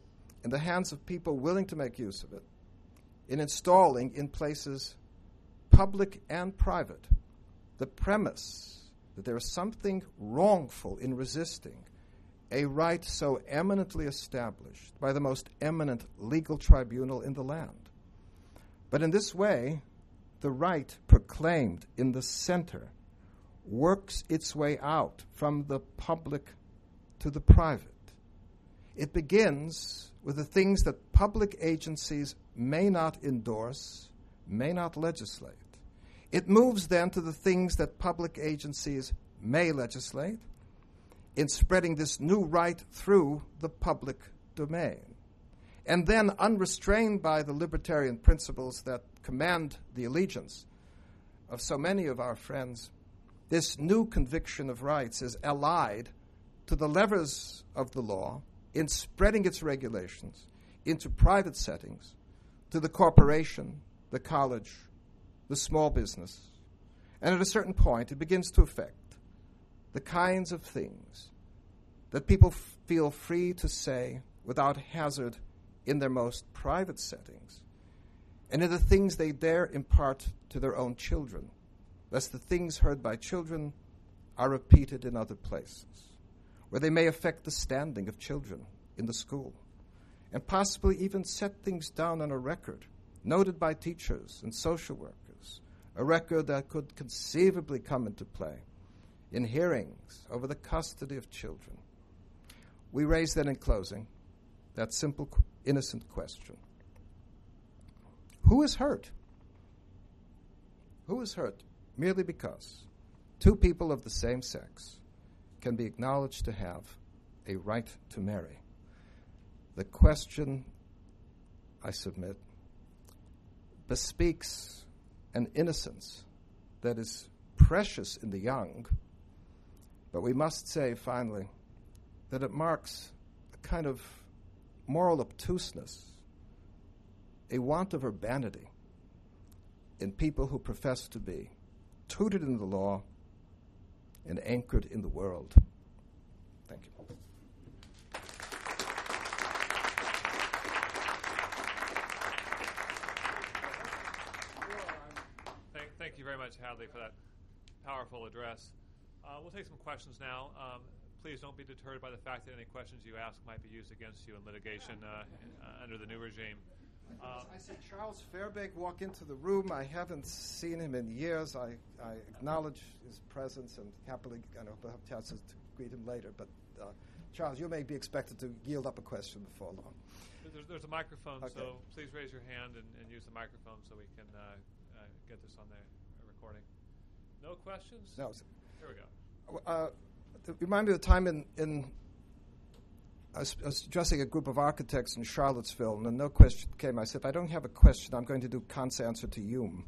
in the hands of people willing to make use of it, in installing in places public and private the premise that there is something wrongful in resisting a right so eminently established by the most eminent legal tribunal in the land. But in this way, the right proclaimed in the center works its way out from the public to the private. It begins with the things that public agencies may not endorse, may not legislate. It moves then to the things that public agencies may legislate in spreading this new right through the public domain. And then, unrestrained by the libertarian principles that command the allegiance of so many of our friends, this new conviction of rights is allied to the levers of the law in spreading its regulations into private settings, to the corporation, the college, the small business. And at a certain point, it begins to affect the kinds of things that people feel free to say without hazard in their most private settings, and in the things they dare impart to their own children, lest the things heard by children are repeated in other places, where they may affect the standing of children in the school, and possibly even set things down on a record, noted by teachers and social workers, a record that could conceivably come into play in hearings over the custody of children. We raise then in closing that simple, innocent question. Who is hurt? Who is hurt merely because two people of the same sex can be acknowledged to have a right to marry? The question, I submit, bespeaks an innocence that is precious in the young, but we must say, finally, that it marks a kind of moral obtuseness, a want of urbanity in people who profess to be tutored in the law and anchored in the world. Thank you. Thank you very much, Hadley, for that powerful address. We'll take some questions now. Please don't be deterred by the fact that any questions you ask might be used against you in litigation under the new regime. I see Charles Fairbank walk into the room. I haven't seen him in years. I acknowledge his presence and happily hope to have chances to greet him later. But Charles, you may be expected to yield up a question before long. There's a microphone, okay. So please raise your hand and use the microphone so we can get this on the recording. No questions? No. Here we go. Remind me of the time I was addressing a group of architects in Charlottesville, and no question came. I said, if I don't have a question, I'm going to do Kant's answer to Hume.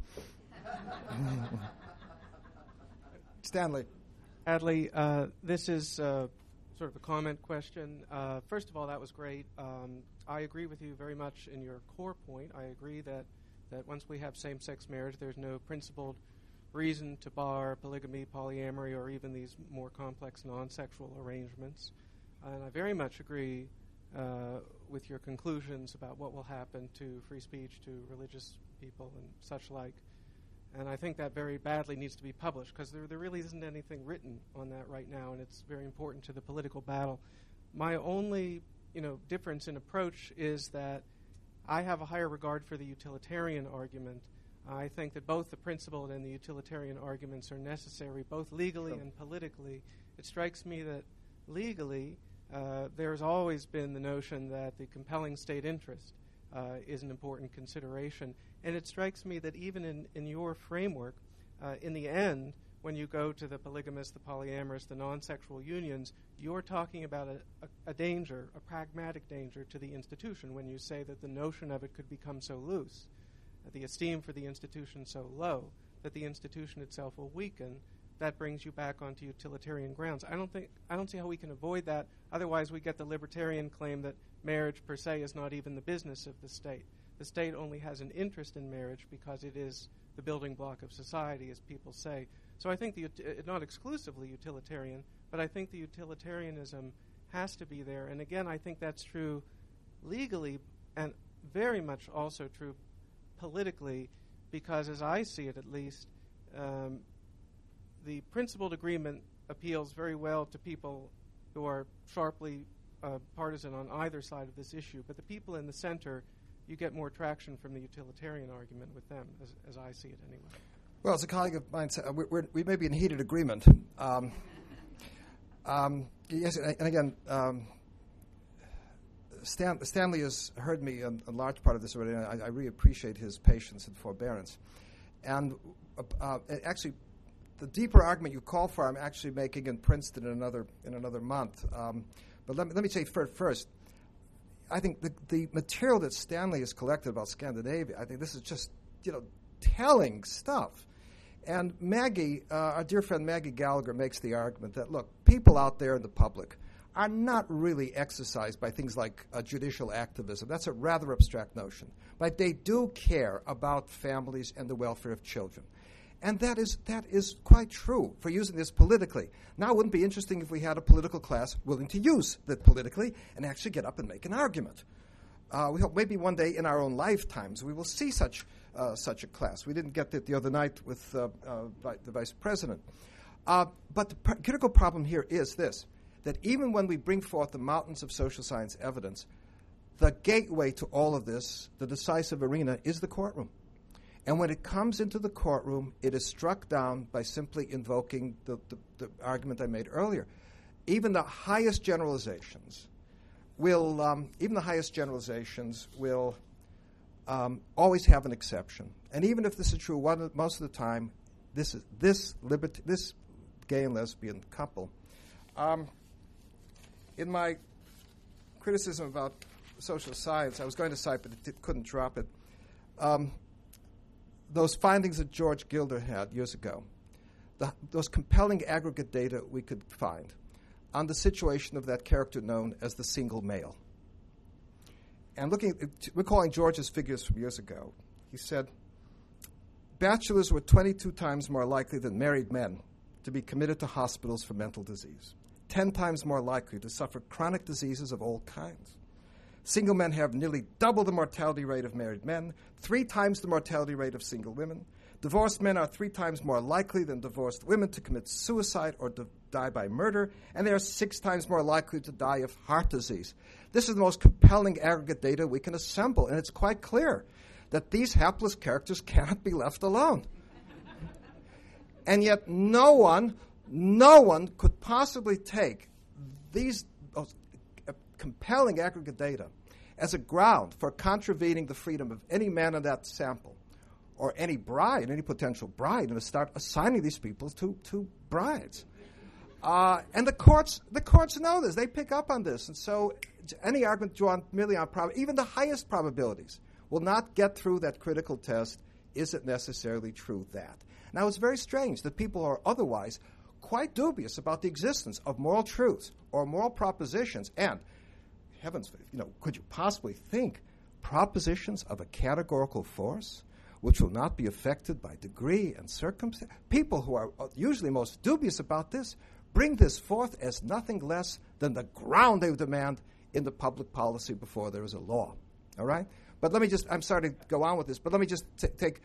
Stanley. Hadley, this is sort of a comment question. First of all, that was great. I agree with you very much in your core point. I agree that once we have same-sex marriage, there's no principled reason to bar polygamy, polyamory, or even these more complex non-sexual arrangements. And I very much agree with your conclusions about what will happen to free speech, to religious people and such like. And I think that very badly needs to be published, because there really isn't anything written on that right now, and it's very important to the political battle. My only difference in approach is that I have a higher regard for the utilitarian argument. I think that both the principled and the utilitarian arguments are necessary, both legally and politically. It strikes me that legally, there's always been the notion that the compelling state interest is an important consideration. And it strikes me that even in your framework, in the end, when you go to the polygamous, the polyamorous, the non-sexual unions, you're talking about a danger, a pragmatic danger to the institution when you say that the notion of it could become so loose, the esteem for the institution so low, that the institution itself will weaken. That brings you back onto utilitarian grounds. I don't see how we can avoid that. Otherwise, we get the libertarian claim that marriage per se is not even the business of the state. The state only has an interest in marriage because it is the building block of society, as people say. So I think not exclusively utilitarian, but I think the utilitarianism has to be there. And again, I think that's true legally and very much also true politically, because as I see it at least, the principled agreement appeals very well to people who are sharply partisan on either side of this issue. But the people in the center, you get more traction from the utilitarian argument with them, as I see it anyway. Well, as a colleague of mine said, we may be in heated agreement. Yes, and again, Stanley has heard me on a large part of this already, and I really appreciate his patience and forbearance. And actually, the deeper argument you call for, I'm actually making in Princeton in another month. But let me say first, I think the material that Stanley has collected about Scandinavia, I think this is just telling stuff. And Maggie, our dear friend Maggie Gallagher, makes the argument that, look, people out there in the public are not really exercised by things like judicial activism. That's a rather abstract notion. But they do care about families and the welfare of children. And that is quite true for using this politically. Now, it wouldn't be interesting if we had a political class willing to use that politically and actually get up and make an argument. We hope maybe one day in our own lifetimes we will see such a class. We didn't get that the other night with the Vice President. But the critical problem here is this, that even when we bring forth the mountains of social science evidence, the gateway to all of this, the decisive arena, is the courtroom. And when it comes into the courtroom, it is struck down by simply invoking the argument I made earlier. Even the highest generalizations will always have an exception. And even if this is true most of the time, this gay and lesbian couple. In my criticism about social science, I was going to cite, but couldn't drop it. Those findings that George Gilder had years ago, those compelling aggregate data we could find on the situation of that character known as the single male. And recalling George's figures from years ago, he said, bachelors were 22 times more likely than married men to be committed to hospitals for mental disease, 10 times more likely to suffer chronic diseases of all kinds. Single men have nearly double the mortality rate of married men, 3 times the mortality rate of single women. Divorced men are 3 times more likely than divorced women to commit suicide or to die by murder, and they are 6 times more likely to die of heart disease. This is the most compelling aggregate data we can assemble, and it's quite clear that these hapless characters cannot be left alone. And yet no one could possibly take these compelling aggregate data as a ground for contravening the freedom of any man in that sample or any potential bride, and to start assigning these people to brides. And the courts know this. They pick up on this. And so any argument drawn merely on even the highest probabilities will not get through that critical test. Is it necessarily true that? Now, it's very strange that people are otherwise quite dubious about the existence of moral truths or moral propositions. And heavens, could you possibly think propositions of a categorical force which will not be affected by degree and circumstance? People who are usually most dubious about this bring this forth as nothing less than the ground they demand in the public policy before there is a law. All right? But let me just, I'm sorry to go on with this, but let me just take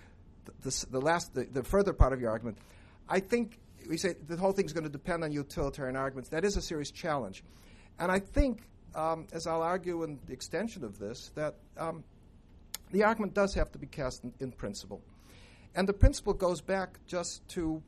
the further part of your argument. I think we say the whole thing is going to depend on utilitarian arguments. That is a serious challenge. And I think, as I'll argue in the extension of this, that the argument does have to be cast in principle. And the principle goes back just to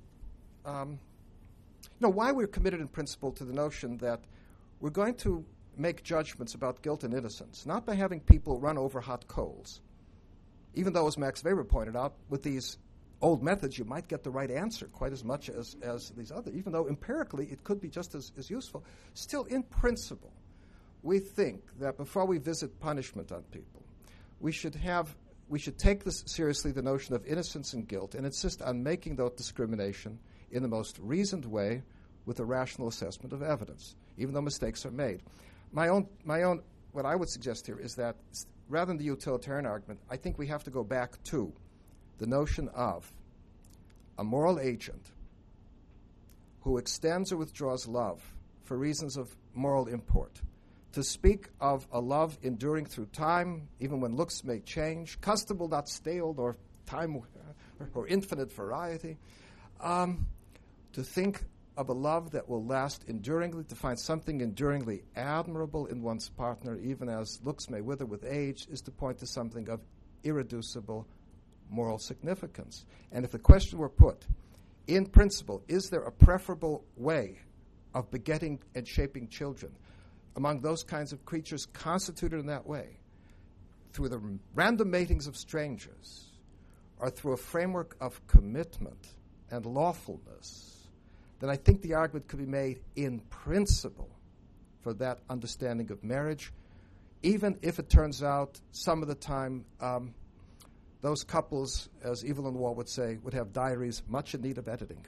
why we're committed in principle to the notion that we're going to make judgments about guilt and innocence, not by having people run over hot coals. Even though, as Max Weber pointed out, with these old methods, you might get the right answer quite as much as these other, even though empirically it could be just as useful. Still, in principle, we think that before we visit punishment on people, we should take this seriously, the notion of innocence and guilt, and insist on making that discrimination in the most reasoned way with a rational assessment of evidence, even though mistakes are made. My own, what I would suggest here is that rather than the utilitarian argument, I think we have to go back to the notion of a moral agent who extends or withdraws love for reasons of moral import to speak of a love enduring through time, even when looks may change, custom will not stale, nor time or infinite variety. To think of a love that will last enduringly, to find something enduringly admirable in one's partner, even as looks may wither with age, is to point to something of irreducible moral significance. And if the question were put, in principle, is there a preferable way of begetting and shaping children among those kinds of creatures constituted in that way, through the random matings of strangers, or through a framework of commitment and lawfulness, then I think the argument could be made in principle for that understanding of marriage, even if it turns out some of the time those couples, as Evelyn Waugh would say, would have diaries much in need of editing.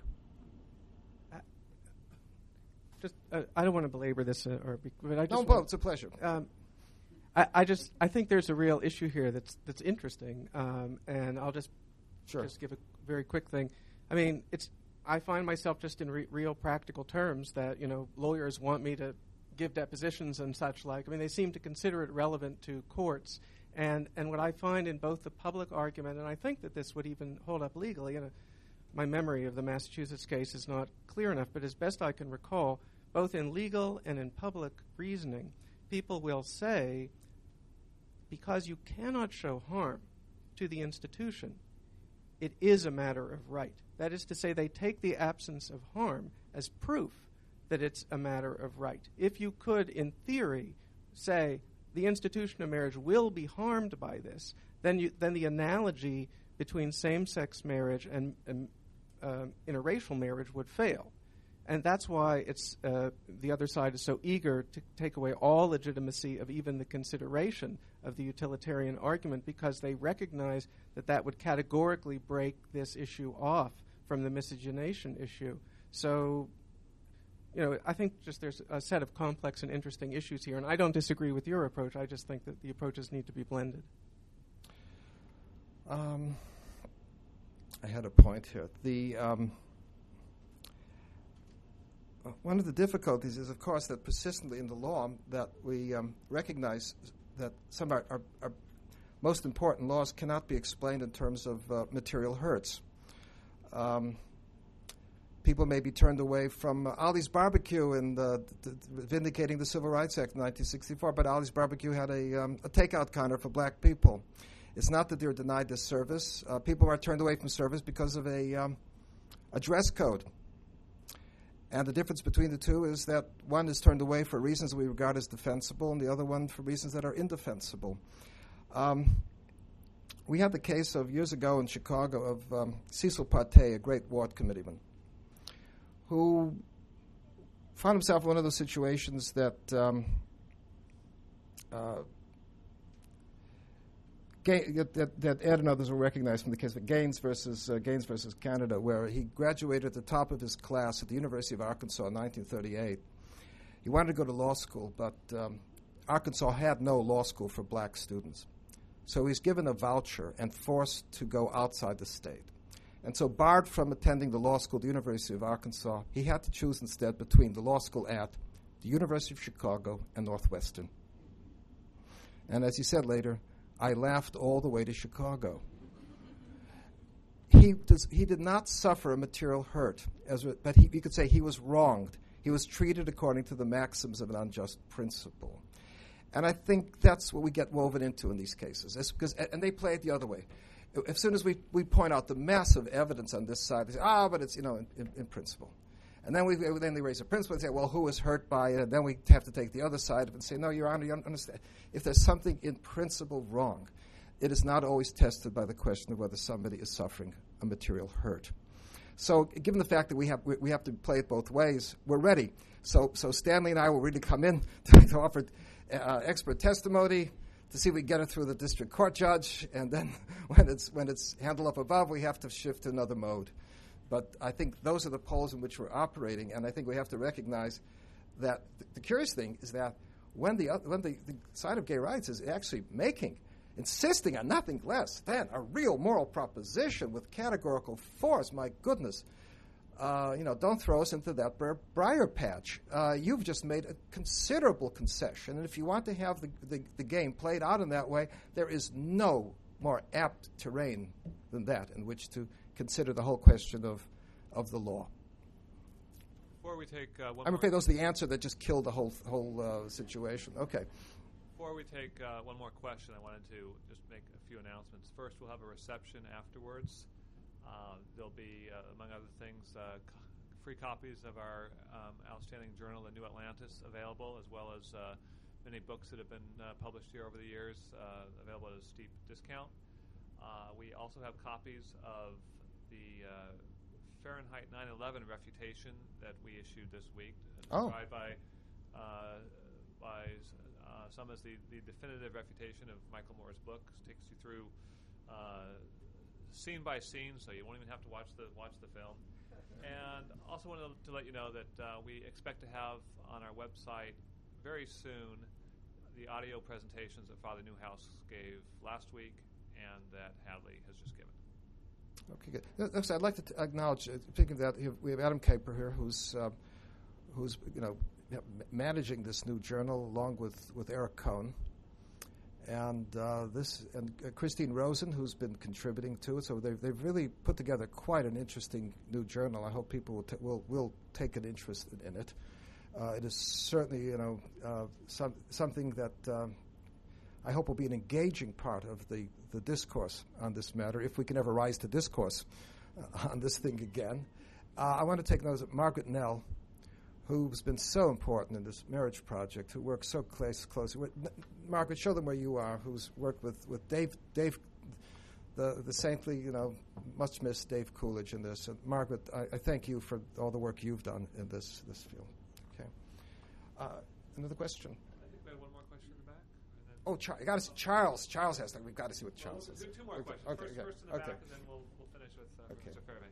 I don't want to belabor this, but I just it's a pleasure. I think there's a real issue here that's interesting, and I'll just give a very quick thing. I mean, I find myself just in real practical terms that lawyers want me to give depositions and such like. I mean, they seem to consider it relevant to courts, and what I find in both the public argument, and I think that this would even hold up legally. My memory of the Massachusetts case is not clear enough, but as best I can recall, both in legal and in public reasoning, people will say, because you cannot show harm to the institution, it is a matter of right. That is to say, they take the absence of harm as proof that it's a matter of right. If you could, in theory, say the institution of marriage will be harmed by this, then the analogy between same-sex marriage and interracial marriage would fail. And that's why it's the other side is so eager to take away all legitimacy of even the consideration of the utilitarian argument, because they recognize that would categorically break this issue off from the miscegenation issue. So, I think just there's a set of complex and interesting issues here, and I don't disagree with your approach. I just think that the approaches need to be blended. I had a point here. One of the difficulties is, of course, that persistently in the law that we recognize that some of our most important laws cannot be explained in terms of material hurts. People may be turned away from Ollie's Barbecue and vindicating the Civil Rights Act in 1964, but Ollie's Barbecue had a takeout counter for black people. It's not that they're denied this service. People are turned away from service because of a dress code. And the difference between the two is that one is turned away for reasons we regard as defensible, and the other one for reasons that are indefensible. We had the case of years ago in Chicago of Cecil Partey, a great Ward committeeman, who found himself in one of those situations that that Ed and others will recognize from the case of Gaines versus Canada, where he graduated at the top of his class at the University of Arkansas in 1938. He wanted to go to law school, but Arkansas had no law school for black students. So he was given a voucher and forced to go outside the state. And so barred from attending the law school at the University of Arkansas, he had to choose instead between the law school at the University of Chicago and Northwestern. And as he said later, I laughed all the way to Chicago. He did not suffer a material hurt, but you could say he was wronged. He was treated according to the maxims of an unjust principle. And I think that's what we get woven into in these cases. And they play it the other way. As soon as we point out the massive evidence on this side, they say, but it's, in principle. And then they raise a principle and say, well, who was hurt by it? And then we have to take the other side and say, no, Your Honor, you understand. If there's something in principle wrong, it is not always tested by the question of whether somebody is suffering a material hurt. So given the fact that we have to play it both ways, we're ready. So Stanley and I will really come in to offer expert testimony to see if we can get it through the district court judge, and then when it's handled up above, we have to shift to another mode. But I think those are the poles in which we're operating, and I think we have to recognize that the curious thing is that when the side of gay rights is actually insisting on nothing less than a real moral proposition with categorical force, my goodness, don't throw us into that briar patch. You've just made a considerable concession, and if you want to have the game played out in that way, there is no more apt terrain than that in which to consider the whole question of the law. Before we take I'm afraid those are the answer that just killed the whole situation. Okay. Before we take one more question, I wanted to just make a few announcements. First, we'll have a reception afterwards. There'll be, among other things, free copies of our outstanding journal, The New Atlantis, available, as well as many books that have been published here over the years, available at a steep discount. We also have copies of the Fahrenheit 9/11 refutation that we issued this week, described by some as the definitive refutation of Michael Moore's book. It takes you through scene by scene, so you won't even have to watch the film. And also wanted to let you know that we expect to have on our website very soon the audio presentations that Father Newhouse gave last week and that Hadley has just given. Okay, good. Next, I'd like to acknowledge, speaking of that, we have Adam Caper here, who's managing this new journal along with Eric Cohn, and Christine Rosen, who's been contributing to it. So they've really put together quite an interesting new journal. I hope people will take an interest in it. It is certainly something that I hope will be an engaging part of the discourse on this matter, if we can ever rise to discourse on this thing again. I want to take notice of Margaret Nell, who's been so important in this marriage project, who works so closely with Margaret. Show them where you are. Who's worked with Dave, the saintly, much missed Dave Coolidge in this. And Margaret, I thank you for all the work you've done in this field. Okay. Another question. I think we have one more question in the back. Oh, you got to see Charles. Charles has that. We've got to see what Charles has. We'll do two more questions. Okay, First in the back, and then we'll finish with Mr. Fairbanks.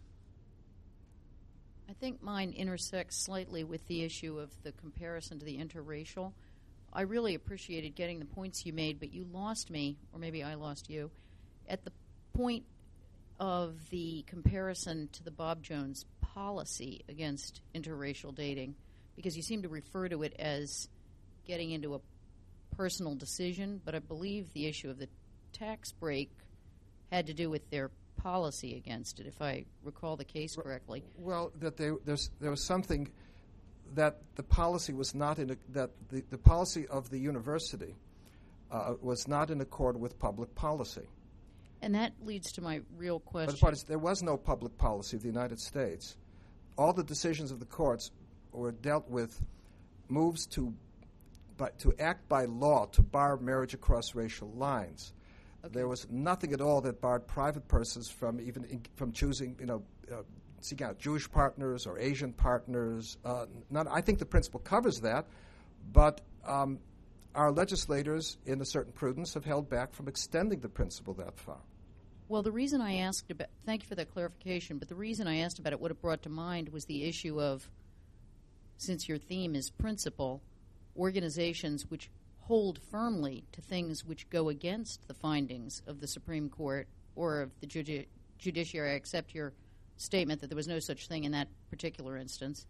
I think mine intersects slightly with the issue of the comparison to the interracial. I really appreciated getting the points you made, but you lost me, or maybe I lost you, at the point of the comparison to the Bob Jones policy against interracial dating, because you seem to refer to it as getting into a personal decision, but I believe the issue of the tax break had to do with their policy against it, if I recall the case correctly. Well, that there was something that the policy was not that the policy of the university was not in accord with public policy. And that leads to my real question. But the part is, there was no public policy of the United States. All the decisions of the courts were dealt with moves to act by law to bar marriage across racial lines. Okay. There was nothing at all that barred private persons from choosing, seeking out Jewish partners or Asian partners. I think the principle covers that, but our legislators, in a certain prudence, have held back from extending the principle that far. Well, the reason I asked about, thank you for that clarification, but the reason I asked about it, what it brought to mind was the issue of, since your theme is principle, organizations which hold firmly to things which go against the findings of the Supreme Court or of the judiciary. I accept your statement that there was no such thing in that particular instance.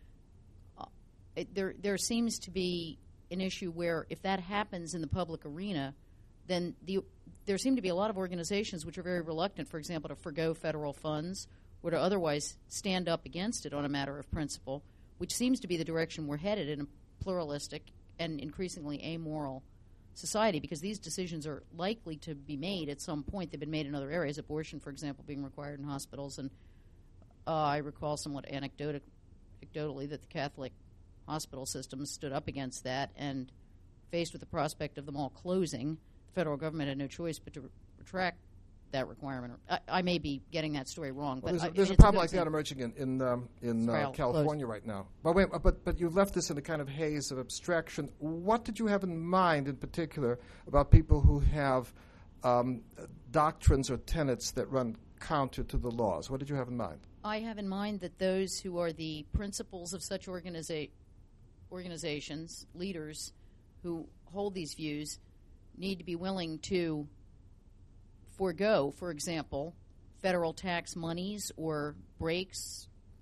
There seems to be an issue where if that happens in the public arena, then there seem to be a lot of organizations which are very reluctant, for example, to forgo federal funds or to otherwise stand up against it on a matter of principle, which seems to be the direction we're headed in a pluralistic and increasingly amoral society, because these decisions are likely to be made at some point. They've been made in other areas, abortion, for example, being required in hospitals. And I recall somewhat anecdotally that the Catholic hospital system stood up against that, and faced with the prospect of them all closing, the federal government had no choice but to retract that requirement. I may be getting that story wrong, but there's a problem like that emerging in California right now. But you left this in a kind of haze of abstraction. What did you have in mind, in particular, about people who have doctrines or tenets that run counter to the laws? What did you have in mind? I have in mind that those who are the principals of such organizations, leaders who hold these views, need to be willing to forego, for example, federal tax monies or breaks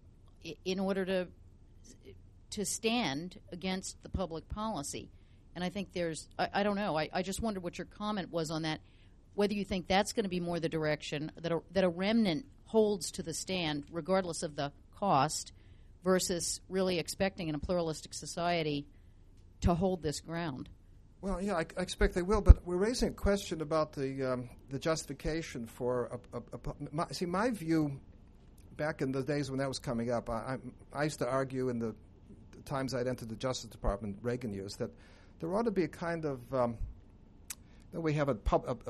in order to stand against the public policy. And I think I don't know, I just wondered what your comment was on that, whether you think that's going to be more the direction, that a remnant holds to the stand regardless of the cost, versus really expecting in a pluralistic society to hold this ground. Well, yeah, I expect they will, but we're raising a question about the justification for my view back in the days when that was coming up. I used to argue in the times I'd entered the Justice Department, Reagan years, that there ought to be a kind of we have a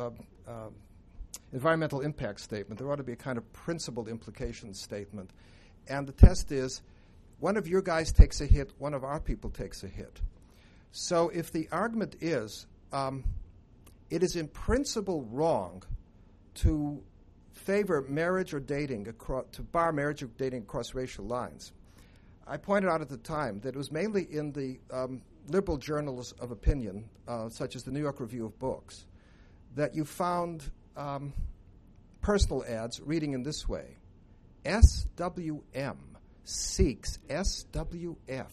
environmental impact statement. There ought to be a kind of principled implication statement, and the test is, one of your guys takes a hit, one of our people takes a hit. So if the argument is it is in principle wrong to favor marriage or dating, to bar marriage or dating across racial lines, I pointed out at the time that it was mainly in the liberal journals of opinion, such as the New York Review of Books, that you found personal ads reading in this way: SWM seeks SWF,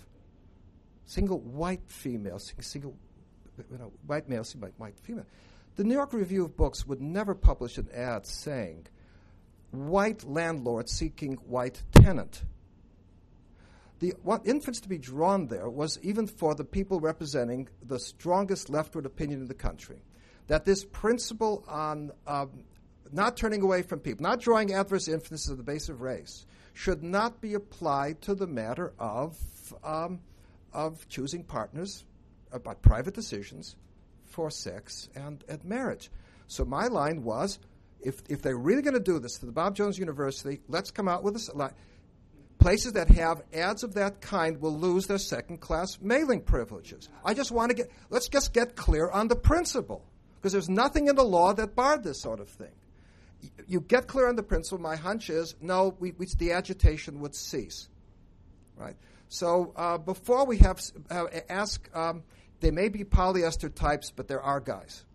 single white female, single white male, single white female. The New York Review of Books would never publish an ad saying white landlord seeking white tenant. The inference to be drawn there was, even for the people representing the strongest leftward opinion in the country, that this principle on not turning away from people, not drawing adverse inferences on the basis of race, should not be applied to the matter of choosing partners by private decisions for sex and marriage. So my line was, if they're really going to do this to the Bob Jones University, let's come out with a line. Places that have ads of that kind will lose their second-class mailing privileges. Let's just get clear on the principle, because there's nothing in the law that barred this sort of thing. You get clear on the principle, my hunch is, no, the agitation would cease. Right? So before we ask, they may be polyester types, but there are guys.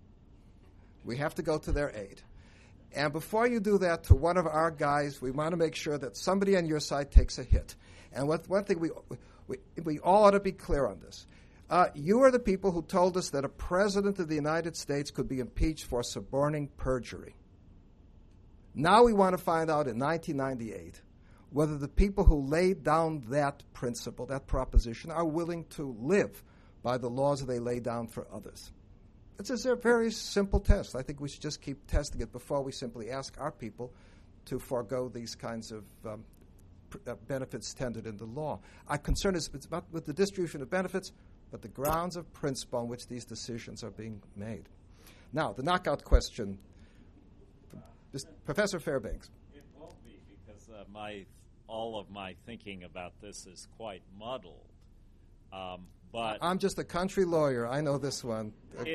We have to go to their aid. And before you do that to one of our guys, we want to make sure that somebody on your side takes a hit. And one thing we all ought to be clear on this. You are the people who told us that a president of the United States could be impeached for suborning perjury. Now we want to find out in 1998 whether the people who laid down that principle, that proposition, are willing to live by the laws they lay down for others. It's a very simple test. I think we should just keep testing it before we simply ask our people to forego these kinds of benefits tendered in the law. Our concern is it's not with the distribution of benefits, but the grounds of principle on which these decisions are being made. Now, the knockout question. Professor Fairbanks. It won't be, because all of my thinking about this is quite muddled. But I'm just a country lawyer. I know this one. Okay.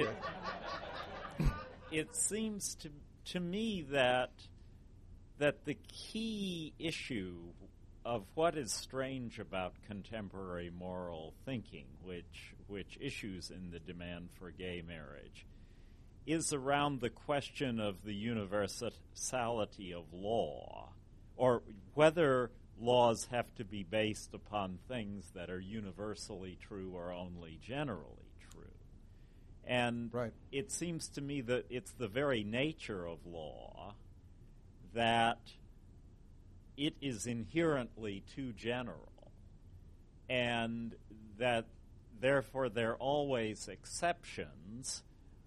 It seems to me that the key issue of what is strange about contemporary moral thinking, which issues in the demand for gay marriage, is around the question of the universality of law, or whether laws have to be based upon things that are universally true or only generally true. And right. It seems to me that it's the very nature of law that it is inherently too general, and that therefore there are always exceptions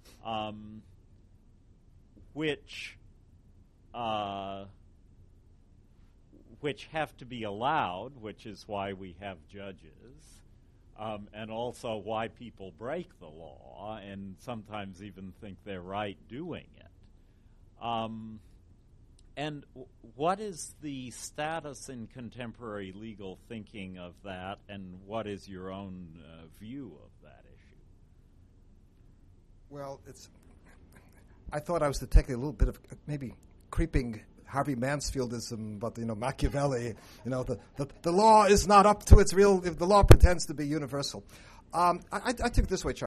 which have to be allowed, which is why we have judges, and also why people break the law and sometimes even think they're right doing it. And what is the status in contemporary legal thinking of that, and what is your own view of that issue? Well, I thought I was detecting a little bit of maybe creeping Harvey Mansfieldism, but Machiavelli. The law is not up to its real. The law pretends to be universal. I took it this way, Charles.